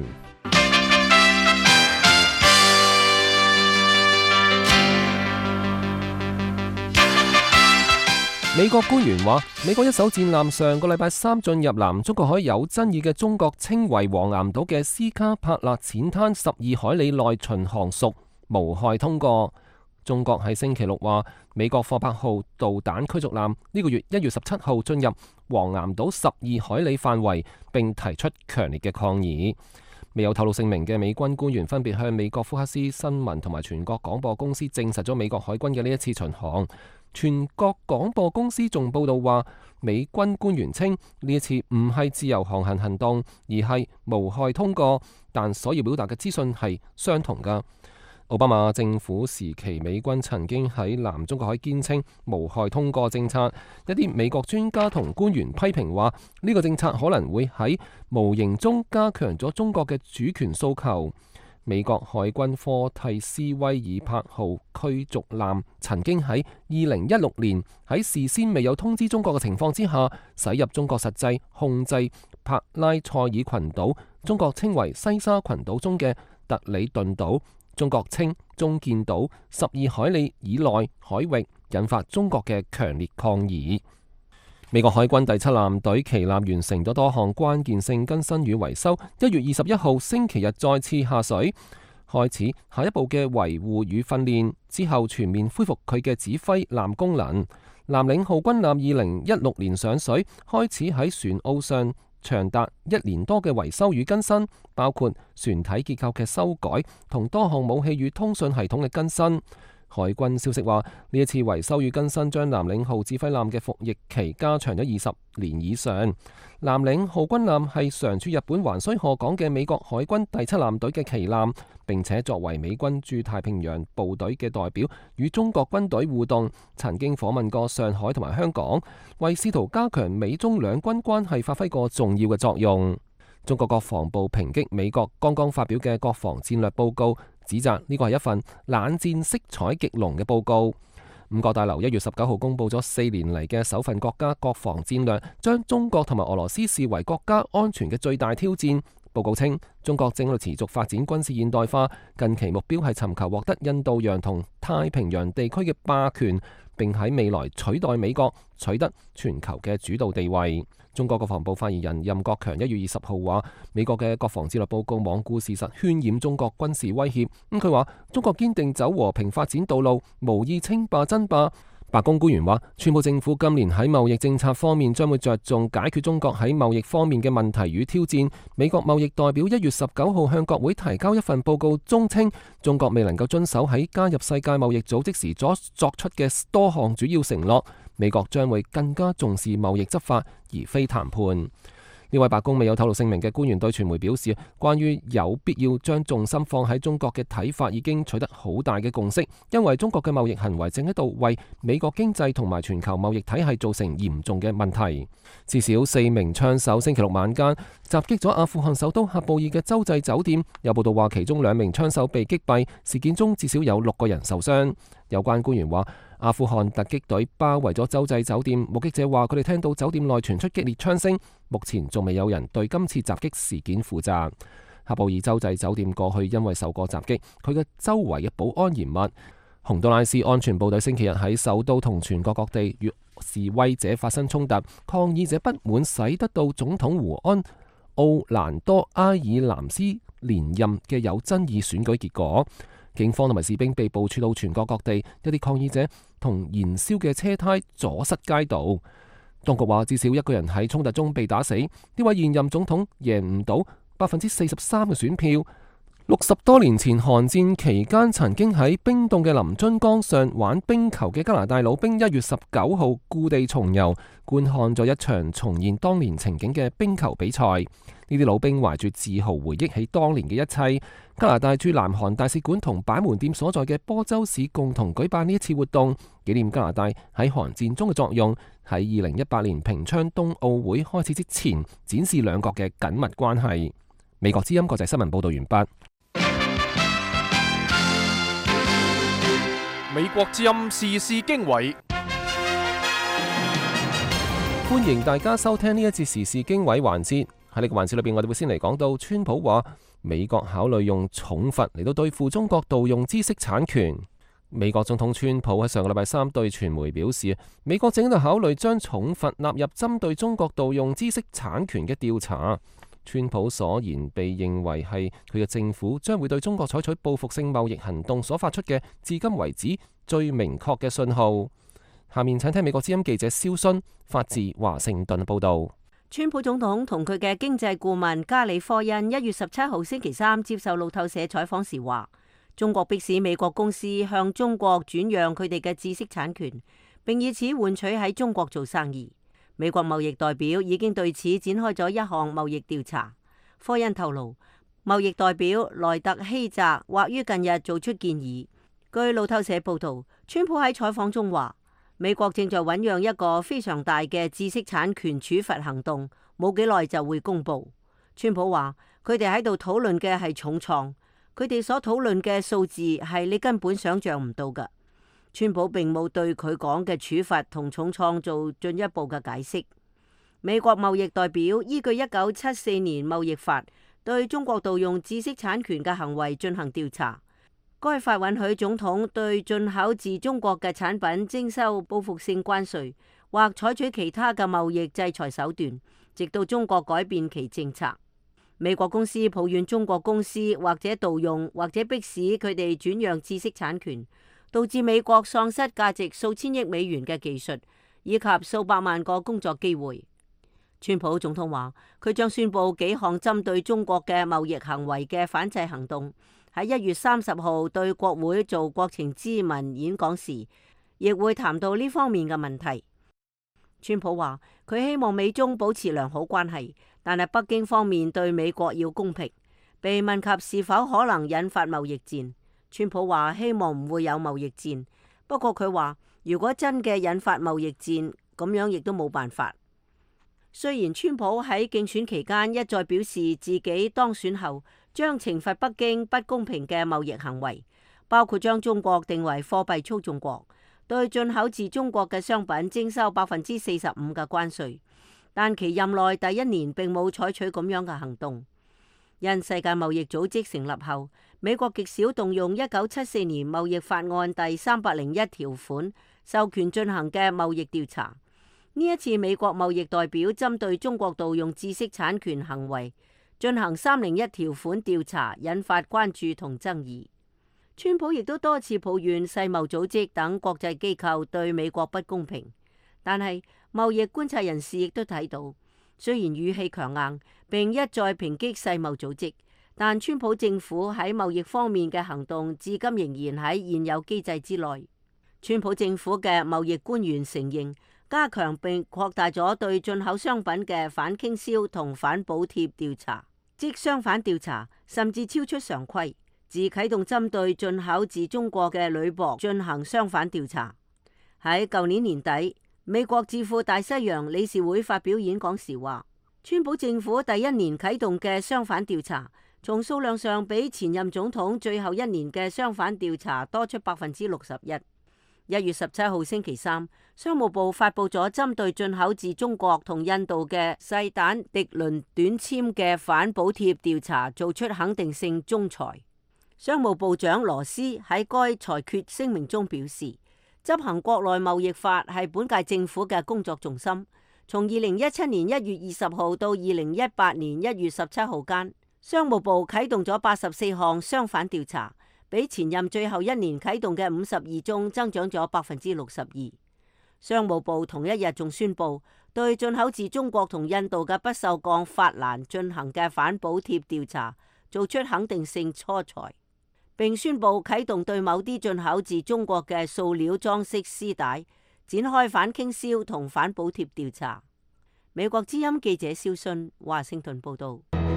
美國官員話，美國一艘戰艦上個禮拜3進入南中國海有爭議嘅中國稱為黃岩島嘅斯卡帕勒淺灘12海里內巡航屬無害通過。中國喺星期六話，美國霍珀號導彈驅逐艦呢個月1月17號進入黃岩島12海里範圍，並提出強烈嘅抗議。未有透露姓名嘅美軍官員分別向美國福克斯新聞同埋全國廣播公司證實咗美國海軍嘅呢一次巡航。全國廣播公司仲報道話，美軍官員稱呢一次唔係自由航行行動，而係無害通過，但所要表達嘅資訊係相同㗎。奧巴馬政府時期，美軍曾經喺南中國海堅稱無害通過政策。一啲美國專家同官員批評話，呢個政策可能會喺無形中加強咗中國嘅主權訴求。美國海軍科蒂斯威爾柏號驅逐艦曾經喺2016年喺事先未有通知中國嘅情況之下，駛入中國實際控制帕拉塞爾群島，中國稱為西沙群島中嘅特里頓島，中國稱中建島12海里以內海域，引發中國嘅強烈抗議。美國海軍第7艦隊旗艦完成咗多項關鍵性更新與維修，1月21號星期日再次下水，開始下一步嘅維護與訓練，之後全面恢復佢嘅指揮艦功能。藍領號軍艦2016年上水，開始喺船澳上長達1年多嘅維修與更新，包括船體結構嘅修改同多項武器與通訊系統嘅更新。海軍消息話，呢一次維修與更新將藍領號指揮艦嘅服役期加長咗20年以上。藍領號軍艦係常駐日本橫須賀港嘅美國海軍第7艦隊嘅旗艦，並且作為美軍駐太平洋部隊嘅代表，與中國軍隊互動，曾經訪問過上海同埋香港，為試圖加強美中兩軍關係發揮過重要嘅作用。中國國防部抨擊美國剛剛發表嘅國防戰略報告，指責呢個係一份冷戰色彩極濃嘅報告。五角大樓1月19號公佈咗4年嚟嘅首份國家國防戰略，將中國同埋俄羅斯視為國家安全嘅最大挑戰。報告稱，中國正喺度持續發展軍事現代化，近期目標係尋求獲得印度洋同太平洋地區嘅霸權，並喺未來取代美國，取得全球嘅主導地位。中國國防部發言人任國強1月20號話，美國嘅國防戰略報告罔顧事實，渲染中國軍事威脅。佢話中國堅定走和平發展道路，無意稱霸爭霸。白宮官員話，川普政府今年喺貿易政策方面將會着重解決中國喺貿易方面嘅問題與挑戰。美國貿易代表1月19號向國會提交一份報告中稱，中國未能夠遵守喺加入世界貿易組織時所作出嘅多項主要承諾。美國將會更加重視貿易執法，而非談判。呢位白宮未有透露姓名嘅官員對傳媒表示，關於有必要將重心放喺中國嘅睇法已經取得好大嘅共識，因為中國嘅貿易行為正喺度為美國經濟同埋全球貿易體系造成嚴重嘅問題。至少4名槍手星期六晚間襲擊咗阿富汗首都喀布爾嘅洲際酒店，有報道話其中2名槍手被擊斃，事件中至少有6個人受傷。有關官員話，阿富汗突擊隊包圍咗洲際酒店，目擊者話佢哋聽到酒店內傳出激烈槍聲，目前仲未有人對今次襲擊事件負責。喀布爾洲際酒店過去因為受過襲擊，佢嘅周圍嘅保安嚴密。洪都拉斯安全部隊星期日喺首都同全國各地與示威者發生衝突，抗議者不滿使得到總統胡安奧蘭多埃爾南斯連任嘅有爭議選舉結果。警方同埋士兵被部署到全國各地，一啲抗議者同燃燒嘅車胎阻塞街道。當局話至少一個人喺衝突中被打死。呢位現任總統贏唔到43%嘅選票。60多年前韓戰期間曾經喺冰凍嘅臨津江上玩冰球嘅加拿大老兵1月19號故地重遊，觀看咗一場重現當年情景嘅冰球比賽。呢啲老兵懷住自豪回憶起當年嘅一切。加拿大駐南韓大使館同板門店所在嘅波州市共同舉辦呢一次活動，紀念加拿大喺韓戰中嘅作用，喺2018年平昌冬奧會開始之前，展示兩國嘅緊密關係。美國之音國際新聞報道完畢。 美國之音時事經緯， 歡迎大家收聽呢一節時事經緯環節。喺呢個環節裏邊，我哋會先嚟講到川普話美國考慮用重罰嚟到對付中國盜用知識產權。美國總統川普喺上個禮拜三對傳媒表示，美國正喺度考慮將重罰納入針對中國盜用知識產權嘅調查。川普所言被認為係佢嘅政府將會對中國採取報復性貿易行動所發出嘅至今為止最明確嘅信號。下面請聽美國之音記者蕭勳發自華盛頓報道。 川普總統同佢嘅經濟顧問加里科恩1月17號星期三接受路透社採訪時話，中國迫使美國公司向中國轉讓佢哋嘅知識產權，並以此換取喺中國做生意。美國貿易代表已經對此展開咗一項貿易調查。科恩透露，貿易代表萊特希澤或於近日做出建議。據路透社報道，川普喺採訪中話，美國正在醞釀一個非常大嘅知識產權處罰行動，冇幾耐就會公布。川普話，佢哋喺度討論嘅係重創，佢哋所討論嘅數字係你根本想象唔到㗎。川普並冇對佢講嘅處罰同重創做進一步嘅解釋。美國貿易代表依據1974年貿易法對中國盜用知識產權嘅行為進行調查。該法允許總統對進口自中國嘅產品徵收報復性關稅，或採取其他嘅貿易制裁手段，直到中國改變其政策。美國公司抱怨中國公司或者盜用或者迫使佢哋轉讓知識產權，導致美國喪失價值數千億美元嘅技術，以及數百萬個工作機會。川普總統話，佢將宣布幾項針對中國嘅貿易行為嘅反制行動。喺1月30號對國會做國情咨文演講時，亦會談到呢方面嘅問題。川普話，佢希望美中保持良好關係，但係北京方面對美國要公平。被問及是否可能引發貿易戰，川普話希望唔會有貿易戰。不過佢話，如果真嘅引發貿易戰，咁樣亦都冇辦法。雖然川普喺競選期間一再表示自己當選後將懲罰北京不公平嘅貿易行為，包括將中國定為貨幣操縱國，對進口自中國嘅商品徵收45%嘅關稅，但其任內第一年並冇採取咁樣嘅行動。因世界貿易組織成立後，美國極少動用1974年貿易法案第301條款授權進行嘅貿易調查。呢一次美國貿易代表針對中國盜用知識產權行為進行301條款調查，引發關注同爭議。川普亦都多次抱怨世貿組織等國際機構對美國不公平，但係貿易觀察人士亦都睇到，雖然語氣強硬並一再抨擊世貿組織，但川普政府喺貿易方面嘅行動至今仍然喺現有機制之內。川普政府嘅貿易官員承認，加強並擴大咗對進口商品嘅反傾銷同反補貼調查，即商販調查甚至超出常規，自啟動針對進口自中國嘅鋁箔進行商販調查。喺舊年年底，美國智庫大西洋理事會發表演講時話，川普政府第一年啟動嘅商販調查，從數量上比前任總統最後一年嘅商販調查多出61%。1月17號星期三，商務部發布咗針對進口自中國同印度嘅細彈滌綸短纖嘅反補貼調查，做出肯定性仲裁。商務部長羅斯喺該裁決聲明中表示， 執行國內貿易法係本屆政府嘅工作重心。從2017年1月20號到2018年1月17號間，商務部啟動咗84項商販調查，比前任最後一年啟動嘅52宗增長咗62%。商務部同一日仲宣布，對進口自中國同印度嘅不鏽鋼法蘭進行嘅反補貼調查做出肯定性初裁，並宣布啟動對某啲進口自中國嘅塑料裝飾絲帶展開反傾銷同反補貼調查。美國之音記者蕭信華盛頓報道。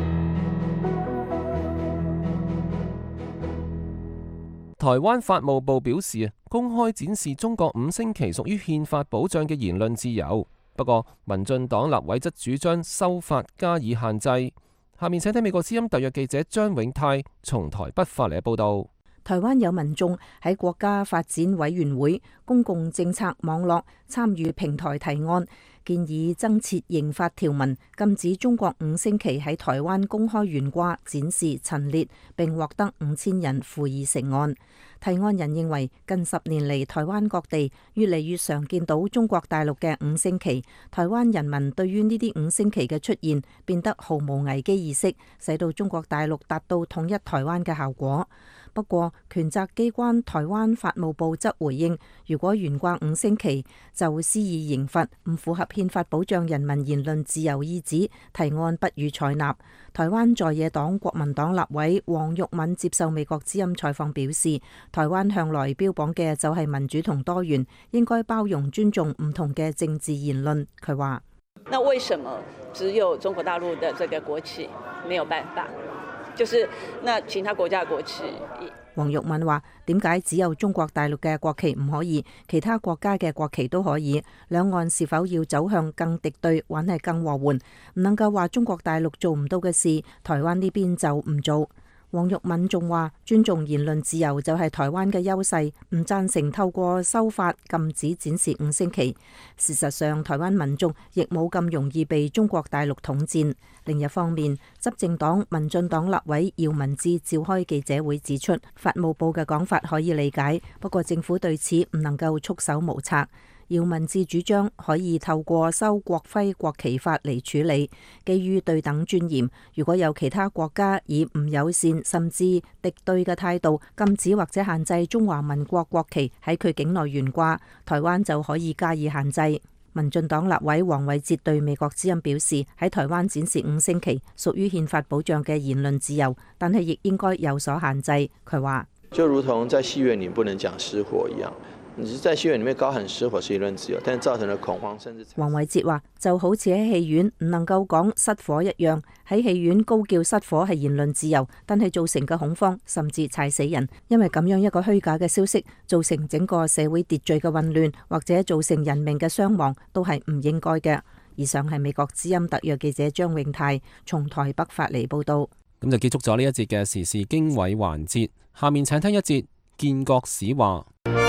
台灣法務部表示，公開展示中國5星旗屬於憲法保障嘅言論自由。不過，民進黨立委則主張修法加以限制。下面請聽美國之音特約記者張永泰從台北發嚟嘅報道。 台灣有民眾喺國家發展委員會公共政策網絡參與平台提案，建議增設刑法條文，禁止中國5星旗喺台灣公開懸掛、展示、陳列，並獲得5000人附議成案。提案人認為，近10年嚟，台灣各地越嚟越常見到中國大陸嘅5星旗，台灣人民對於呢啲5星旗嘅出現變得毫無危機意識，使到中國大陸達到統一台灣嘅效果。不過，權責機關台灣法務部則回應，如果懸掛5星旗就施以刑罰，唔符合憲法保障人民言論自由意旨，提案不予採納。台灣在野黨國民黨立委黃玉敏接受美國之音採訪表示，台灣向來標榜嘅就係民主同多元，應該包容尊重唔同嘅政治言論。佢話： 那為什麼只有中國大陸的這個國旗沒有辦法？就是那其他國家嘅國旗。 黃玉敏話：點解只有中國大陸嘅國旗唔可以，其他國家嘅國旗都可以？兩岸是否要走向更敵對，還係更和緩？唔能夠話中國大陸做唔到嘅事，台灣呢邊就唔做。黃玉敏仲話：尊重言論自由就係台灣嘅優勢，唔贊成透過修法禁止展示5星旗。事實上，台灣民眾亦冇咁容易被中國大陸統戰。另一方面，執政黨民進黨立委姚文智召開記者會指出，法務部嘅講法可以理解，不過政府對此唔能夠束手無策。姚文智主張可以透過修國徽國旗法嚟處理，基於對等尊嚴。如果有其他國家以唔友善甚至敵對嘅態度禁止或者限制中華民國國旗喺佢境內懸掛，台灣就可以加以限制。民進黨立委黃偉哲對美國之音表示，喺台灣展示5星旗屬於憲法保障嘅言論自由，但係亦應該有所限制。佢話： 就如同在戲院裏不能講失火一樣。你是在戲院裡面高喊失火是言論自由，但造成了恐慌，甚至黃偉哲話就好似喺戲院唔能夠講失火一樣，喺戲院高叫失火係言論自由，但係造成嘅恐慌甚至踩死人，因為咁樣一個虛假嘅消息造成整個社會秩序嘅混亂，或者造成人命嘅傷亡，都係唔應該嘅。以上係美國之音特約記者張永泰從台北發嚟報道。 咁就結束咗呢一節嘅時事經緯環節，下面請聽一節建國史話。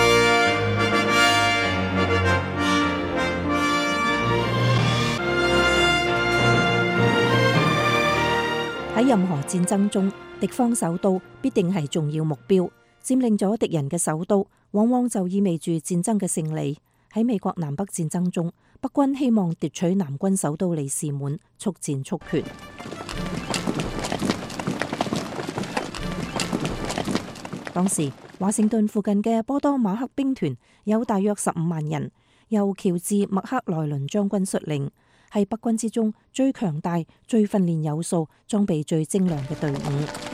喺任何戰爭中，敵方首都必定係重要目標。佔領咗敵人嘅首都，往往就意味住戰爭嘅勝利。喺美國南北戰爭中，北軍希望奪取南軍首都里士滿，速戰速決。當時華盛頓附近嘅波多馬克兵團有大約15萬人，由喬治麥克萊倫將軍率領，係北軍之中最強大、最訓練有素、裝備最精良嘅隊伍。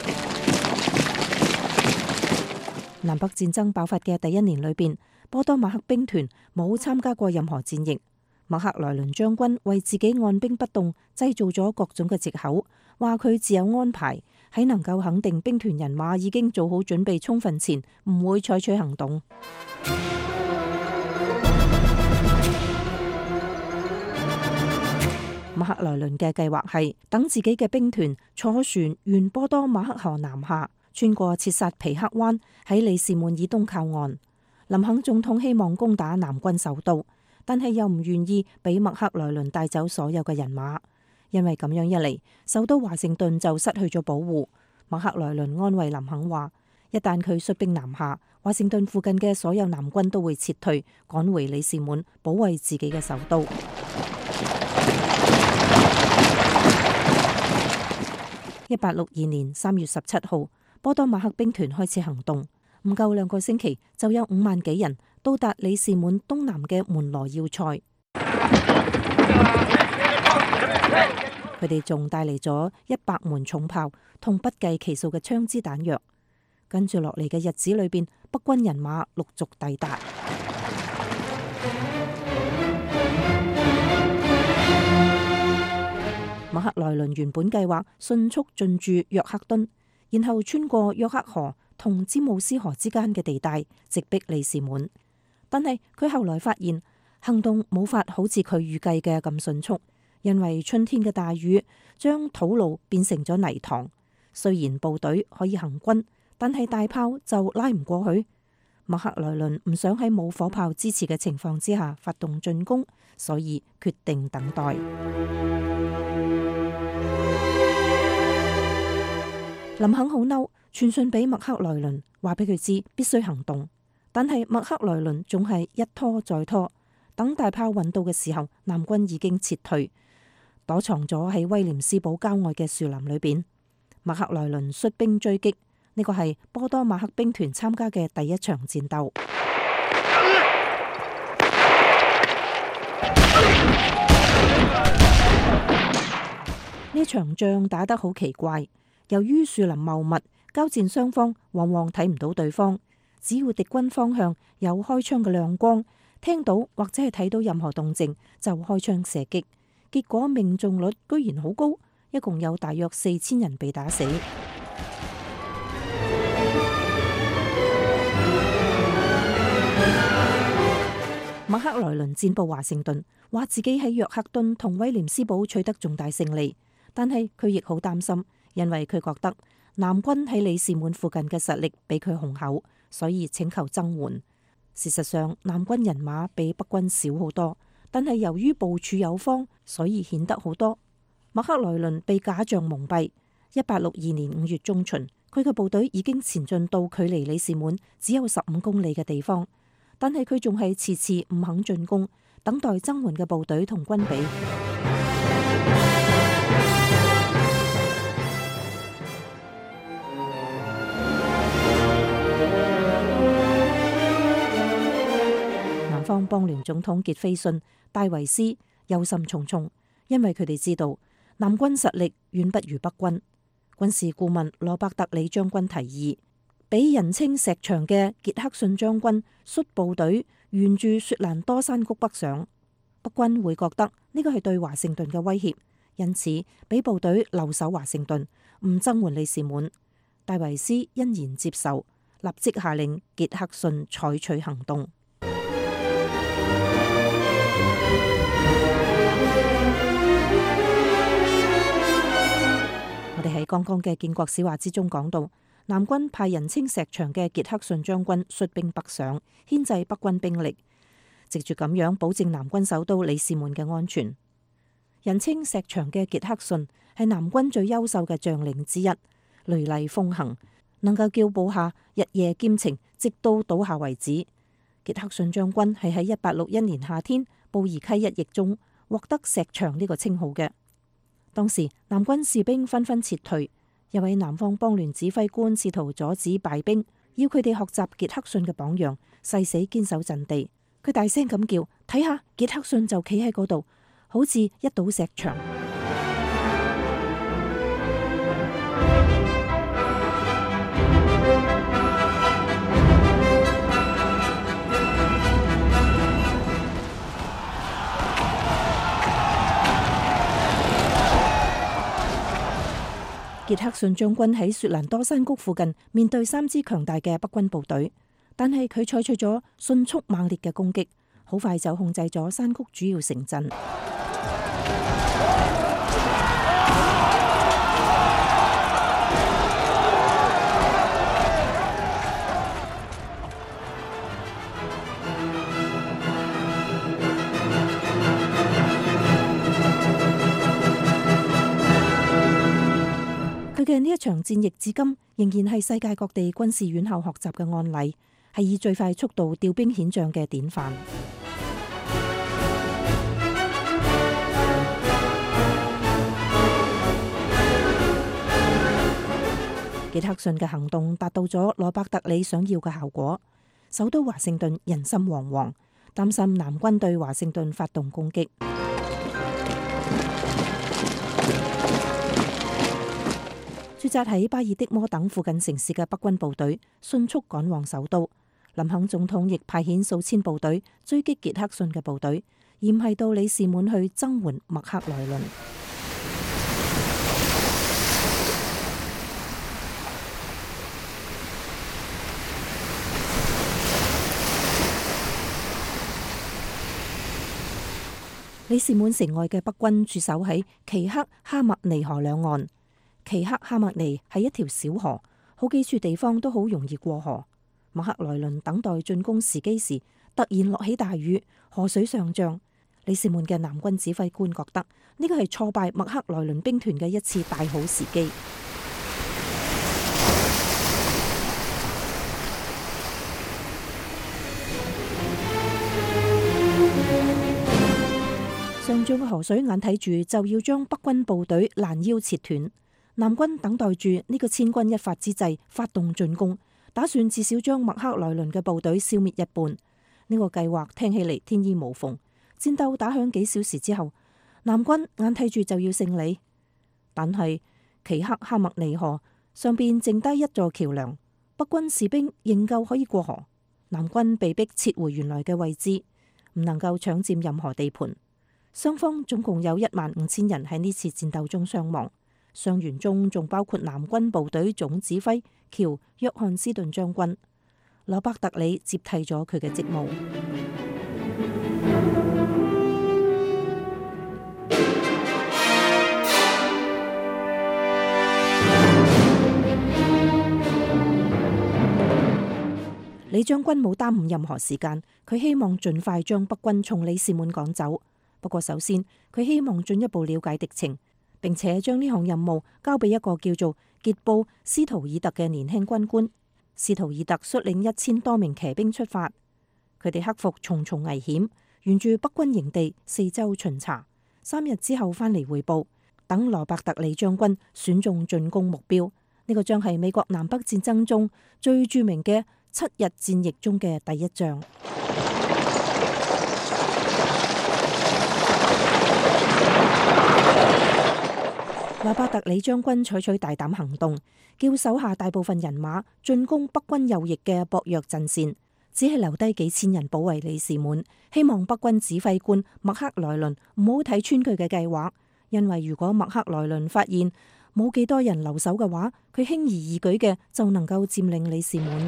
南北戰爭爆發嘅第1年裏邊，波多馬克兵團冇參加過任何戰役。麥克萊倫將軍為自己按兵不動製造咗各種嘅藉口，話佢自有安排，喺能夠肯定兵團人馬已經做好準備充分前，唔會採取行動。麥克萊倫嘅計劃係等自己嘅兵團坐船沿波多馬克河南下，穿過切薩皮克灣，喺里士滿以東靠岸。林肯總統希望攻打南軍首都，但係又唔願意俾麥克萊倫帶走所有嘅人馬，因為咁樣一嚟，首都華盛頓就失去咗保護。麥克萊倫安慰林肯話： 一旦佢率兵南下，華盛頓附近嘅所有南軍都會撤退，趕回里士滿，保衛自己嘅首都。1862年3月17號，波多馬克兵團開始行動，唔夠2個星期就有5萬幾人到達里士滿東南嘅門羅要塞。佢哋仲帶嚟咗100門重炮同不計其數嘅槍支彈藥。跟住落嚟嘅日子裏邊，北軍人馬陸續抵達。麥克萊倫原本計劃迅速進駐約克敦，然後穿過約克河同詹姆斯河之間嘅地帶，直逼里士滿。但係佢後來發現行動冇法好似佢預計嘅咁迅速，因為春天嘅大雨將土路變成咗泥塘。雖然部隊可以行軍，但係大炮就拉唔過去。麥克萊倫唔想喺冇火炮支持嘅情況之下發動進攻，所以決定等待。林肯好嬲，傳信俾麥克萊倫，話俾佢知必須行動。但係麥克萊倫仲係一拖再拖，等大炮運到嘅時候，南軍已經撤退，躲藏咗喺威廉斯堡郊外嘅樹林裏邊。麥克萊倫率兵追擊，呢個係波多馬克兵團參加嘅第一場戰鬥。呢場仗打得好奇怪，由於樹林茂密，交戰雙方往往睇唔到對方，只要敵軍方向有開槍嘅亮光，聽到或者係睇到任何動靜就開槍射擊，結果命中率居然好高，一共有大約4000人被打死。麥克萊倫戰報華盛頓，話自己喺約克敦同威廉斯堡取得重大勝利，但係佢亦好擔心，因為佢覺得南軍喺里士滿附近嘅實力比佢雄厚，所以請求增援。事實上，南軍人馬比北軍少好多，但係由於部署有方，所以顯得好多。麥克萊倫被假象蒙蔽。1862年5月中旬，佢嘅部隊已經前進到距離里士滿只有15公里嘅地方，但係佢仲係遲遲唔肯進攻，等待增援嘅部隊同軍備。南方邦聯總統傑斐遜、戴維斯憂心忡忡，因為佢哋知道南軍實力遠不如北軍。軍事顧問羅伯特里將軍提議，俾人稱石牆嘅傑克遜將軍率部隊沿住雪蘭多山谷北上，北軍會覺得呢個係對華盛頓嘅威脅，因此俾部隊留守華盛頓，唔增援里士滿。戴維斯欣然接受，立即下令傑克遜採取行動。我哋喺剛剛嘅建國史話之中講到，南軍派人稱石牆嘅傑克遜將軍率兵北上，牽制北軍兵力，藉住咁樣保證南軍首都里士滿嘅安全。人稱石牆嘅傑克遜係南軍最優秀嘅將領之一，雷厲風行，能夠叫部下日夜兼程，直到倒下為止。傑克遜將軍係喺1861年夏天布宜溪一役中獲得石牆呢個稱號嘅。當時南軍士兵紛紛撤退，一位南方邦聯指揮官試圖阻止敗兵，要佢哋學習傑克遜嘅榜樣，誓死堅守陣地。佢大聲咁叫：睇下傑克遜就企喺嗰度，好似一堵石牆。傑克遜將軍喺雪蘭多山谷附近面對3支強大嘅北軍部隊，但係佢採取咗迅速猛烈嘅攻擊，好快就控制咗山谷主要城鎮。 佢嘅呢一場戰役至今仍然係世界各地軍事院校學習嘅案例，係以最快速度調兵遣將嘅典範。傑克遜嘅行動達到咗羅伯特里想要嘅效果，首都華盛頓人心惶惶，擔心南軍對華盛頓發動攻擊。駐紮喺巴爾的摩等附近城市嘅北軍部隊迅速趕往首都，林肯總統亦派遣數千部隊追擊傑克遜嘅部隊，而唔係到里士滿去增援麥克萊倫。里士滿城外嘅北軍駐守喺奇克哈默尼河兩岸。奇克哈默尼係一條小河，好幾處地方都好容易過河。麥克萊倫等待進攻時機時，突然落起大雨，河水上漲。里士滿嘅南軍指揮官覺得呢個係挫敗麥克萊倫兵團嘅一次大好時機。上漲嘅河水眼睇住就要將北軍部隊攔腰切斷，南軍等待住呢個千鈞一髮之際發動進攻，打算至少將麥克萊倫嘅部隊消滅一半。呢個計劃聽起嚟天衣無縫。戰鬥打響幾小時之後，南軍眼睇住就要勝利，但係奇克哈默尼河上邊剩低一座橋樑，北軍士兵仍舊可以過河，南軍被迫撤回原來嘅位置，唔能夠搶佔任何地盤。雙方總共有15000人喺呢次戰鬥中傷亡，傷員中仲包括南軍部隊總指揮喬約翰斯頓將軍。羅伯特里接替咗佢嘅職務。李將軍冇耽誤任何時間，佢希望盡快將北軍從里士滿趕走。不過首先，佢希望進一步了解敵情，並且將呢項任務交俾一個叫做傑布斯圖爾特嘅年輕軍官。斯圖爾特率領1000多名騎兵出發，佢哋克服重重危險，沿住北軍營地四周巡查。3日之後返嚟匯報，等羅伯特里將軍選中進攻目標。呢個將係美國南北戰爭中最著名嘅7日戰役中嘅第一仗。羅伯特里將軍採取大膽行動，叫手下大部分人馬進攻北軍右翼嘅薄弱陣線，只係留低幾千人保衛里士滿，希望北軍指揮官麥克萊倫唔好睇穿佢嘅計劃，因為如果麥克萊倫發現冇幾多人留守嘅話，佢輕而易舉嘅就能夠佔領里士滿。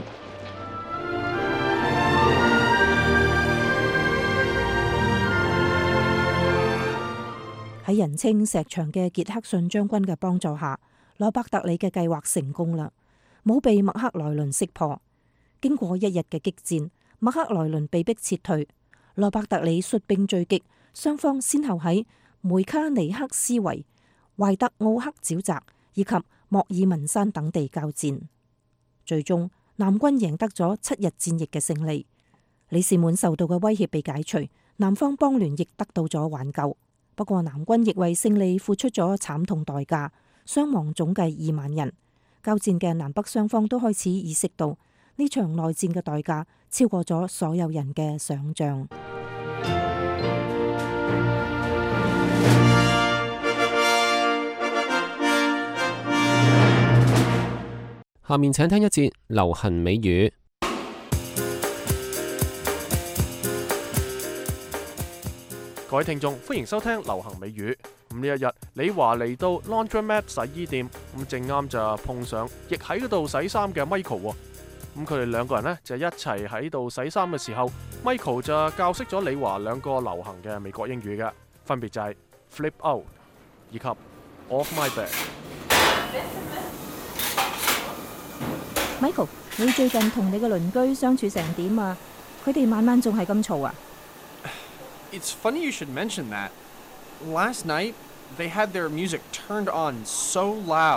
喺人稱石牆嘅傑克遜將軍嘅幫助下，羅伯特里嘅計劃成功啦，冇被麥克萊倫識破。經過1日嘅激戰，麥克萊倫被迫撤退，羅伯特里率兵追擊，雙方先後喺梅卡尼克斯維、懷特奧克沼澤以及莫爾文山等地交戰，最終南軍贏得咗7日戰役嘅勝利。里士滿受到嘅威脅被解除，南方邦聯亦得到咗挽救。不過南軍亦為勝利付出咗慘痛代價，傷亡總計2萬人。交戰嘅南北雙方都開始意識到呢場內戰嘅代價超過咗所有人嘅想象。 下面請聽一節流行美語。 各位聽眾，歡迎收聽流行美語。咁呢一日，李華嚟到 Laundromat 洗衣店，咁正啱就碰上亦喺嗰度洗衫嘅 Michael 喎。咁佢哋兩個人呢，就一齊喺度洗衫嘅時候 ，Michael 就教識咗李華2個流行嘅美國英語嘅，分別就係 Flip Out 以及 Off My Bed。Michael， 你最近同你嘅鄰居相處成點啊？佢哋晚晚仲係咁嘈啊？ It's funny you should mention that. Last night, they had their music turned on so loud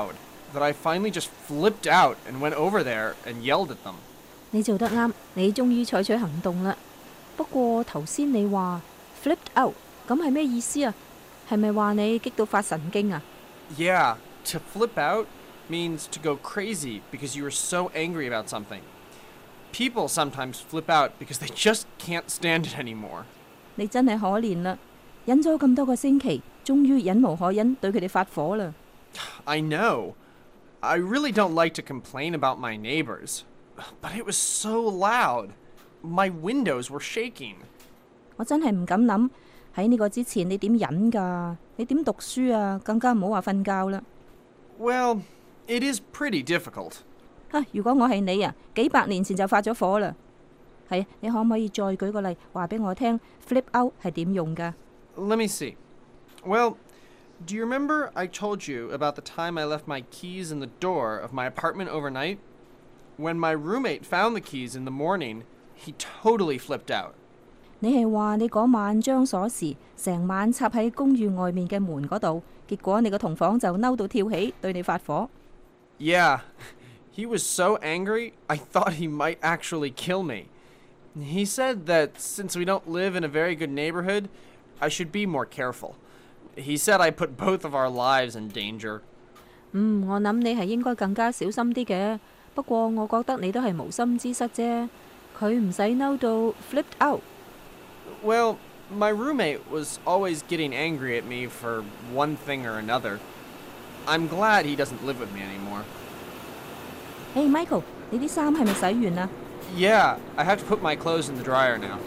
that I finally just flipped out and went over there and yelled at them. 你做得啱，你終於採取行動啦。不過頭先你話 flipped out，咁係咩意思啊？係咪話你激到發神經啊？ Yeah, to flip out means to go crazy because you were so angry about something. People sometimes flip out because they just can't stand it anymore. 你真係可憐啦，忍咗咁多個星期，終於忍無可忍，對佢哋發火啦。 I know. I really don't like to complain about my neighbors, but it was so loud. My windows were shaking. 我真係唔敢諗喺呢個之前你點忍㗎？你點讀書啊？更加唔好話瞓覺啦。 Well, it is pretty difficult. 如果我係你啊，幾百年前就發咗火啦。係，你可唔可以再舉個例話俾我聽 flip out 係點用㗎？ Let me see. Well, do you remember I told you about the time I left my keys in the door of my apartment overnight? When my roommate found the keys in the morning, he totally flipped out. 你係話你嗰晚將鎖匙成晚插喺公寓外面嘅門嗰度，結果你個同房就嬲到跳起，對你發火。 Yeah, he was so angry, I thought he might actually kill me. He said that since we don't live in a very good neighborhood, I should be more careful. He said I put both of our lives in danger. 我諗你係應該更加小心啲嘅。不過我覺得你都係無心之失啫。佢唔使嬲到 flipped out。 Well, my roommate was always getting angry at me for one thing or another. I'm glad he doesn't live with me anymore. Hey Michael， 你啲衫係咪洗完啦？ Yeah, I have to put my clothes in the dryer now.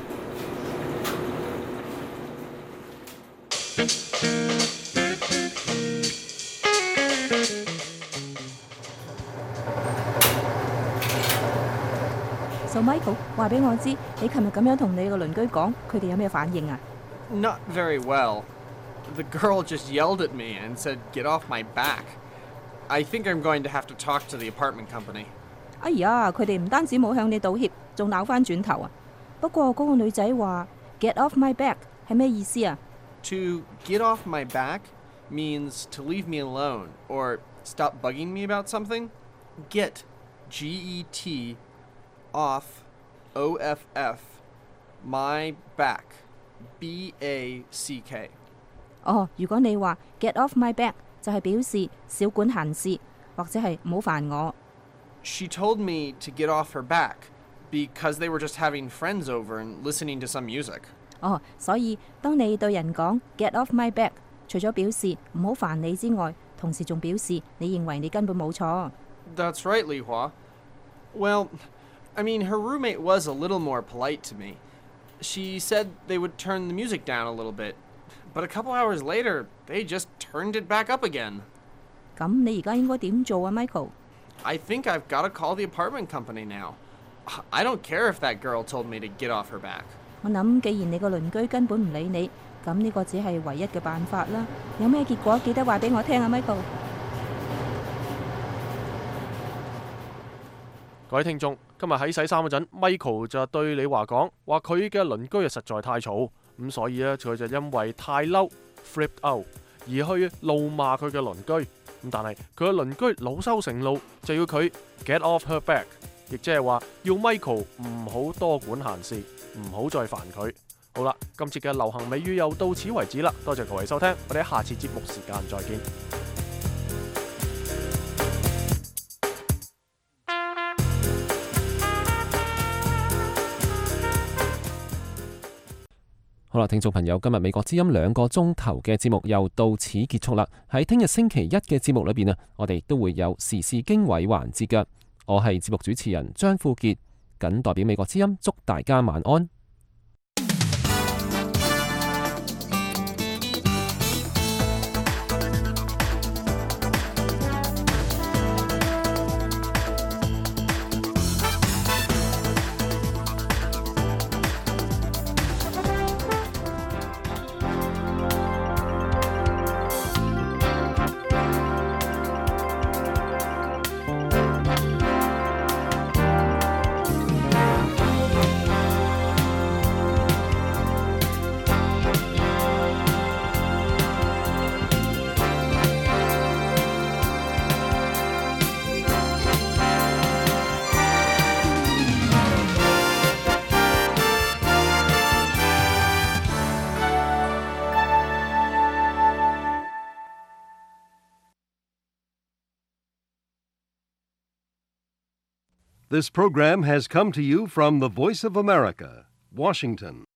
So Michael， 話俾我知，你琴日咁樣同你個鄰居講，佢哋有咩反應啊？ Not very well. The girl just yelled at me and said, "Get off my back." I think I'm going to have to talk to the apartment company. 哎呀，佢哋唔單止冇向你道歉，仲鬧翻轉頭啊！不過嗰個女仔話 Get off my back 係咩意思啊？ To get off my back means to leave me alone or stop bugging me about something. Get, G-E-T, off, O-F-F, my back, B-A-C-K. 如果你話 Get off my back 就係表示少管閒事，或者係唔好煩我。 She told me to get off her back because they were just having friends over and listening to some music. 所以當你對人講 Get off my back， 除咗表示唔好煩你之外，同時仲表示你認為你根本冇錯。 That's right, Li Hua. Well, I mean, her roommate was a little more polite to me. She said they would turn the music down a little bit, but a couple hours later, they just turned it back up again. 咁你而家應該點做啊 Michael？ I think I've got to call the apartment company now. I don't care if that girl told me to get off her back. 我諗既然你個鄰居根本唔理你，咁呢個只係唯一嘅辦法啦。有咩結果記得話俾我聽啊 Michael。 各位聽眾，今日喺洗衫嗰陣 ，Michael 就對李華講話佢嘅鄰居實在太嘈，咁所以呢，佢就因為太嬲 flipped out 而去怒罵佢嘅鄰居。咁但係佢嘅鄰居惱羞成怒，就要佢 get off her back， 亦即係話要 Michael 唔好多管閒事，唔好再煩佢。好啦，今次嘅流行美語又到此為止啦，多謝各位收聽，我哋喺下次節目時間再見。好啦，聽眾朋友，今日美國之音2個鐘頭嘅節目又到此結束啦。喺聽日星期一嘅節目裏邊啊，我哋都會有時事經緯環節嘅。我係節目主持人張富傑，謹代表美國之音祝大家晚安。 This program has come to you from the Voice of America, Washington.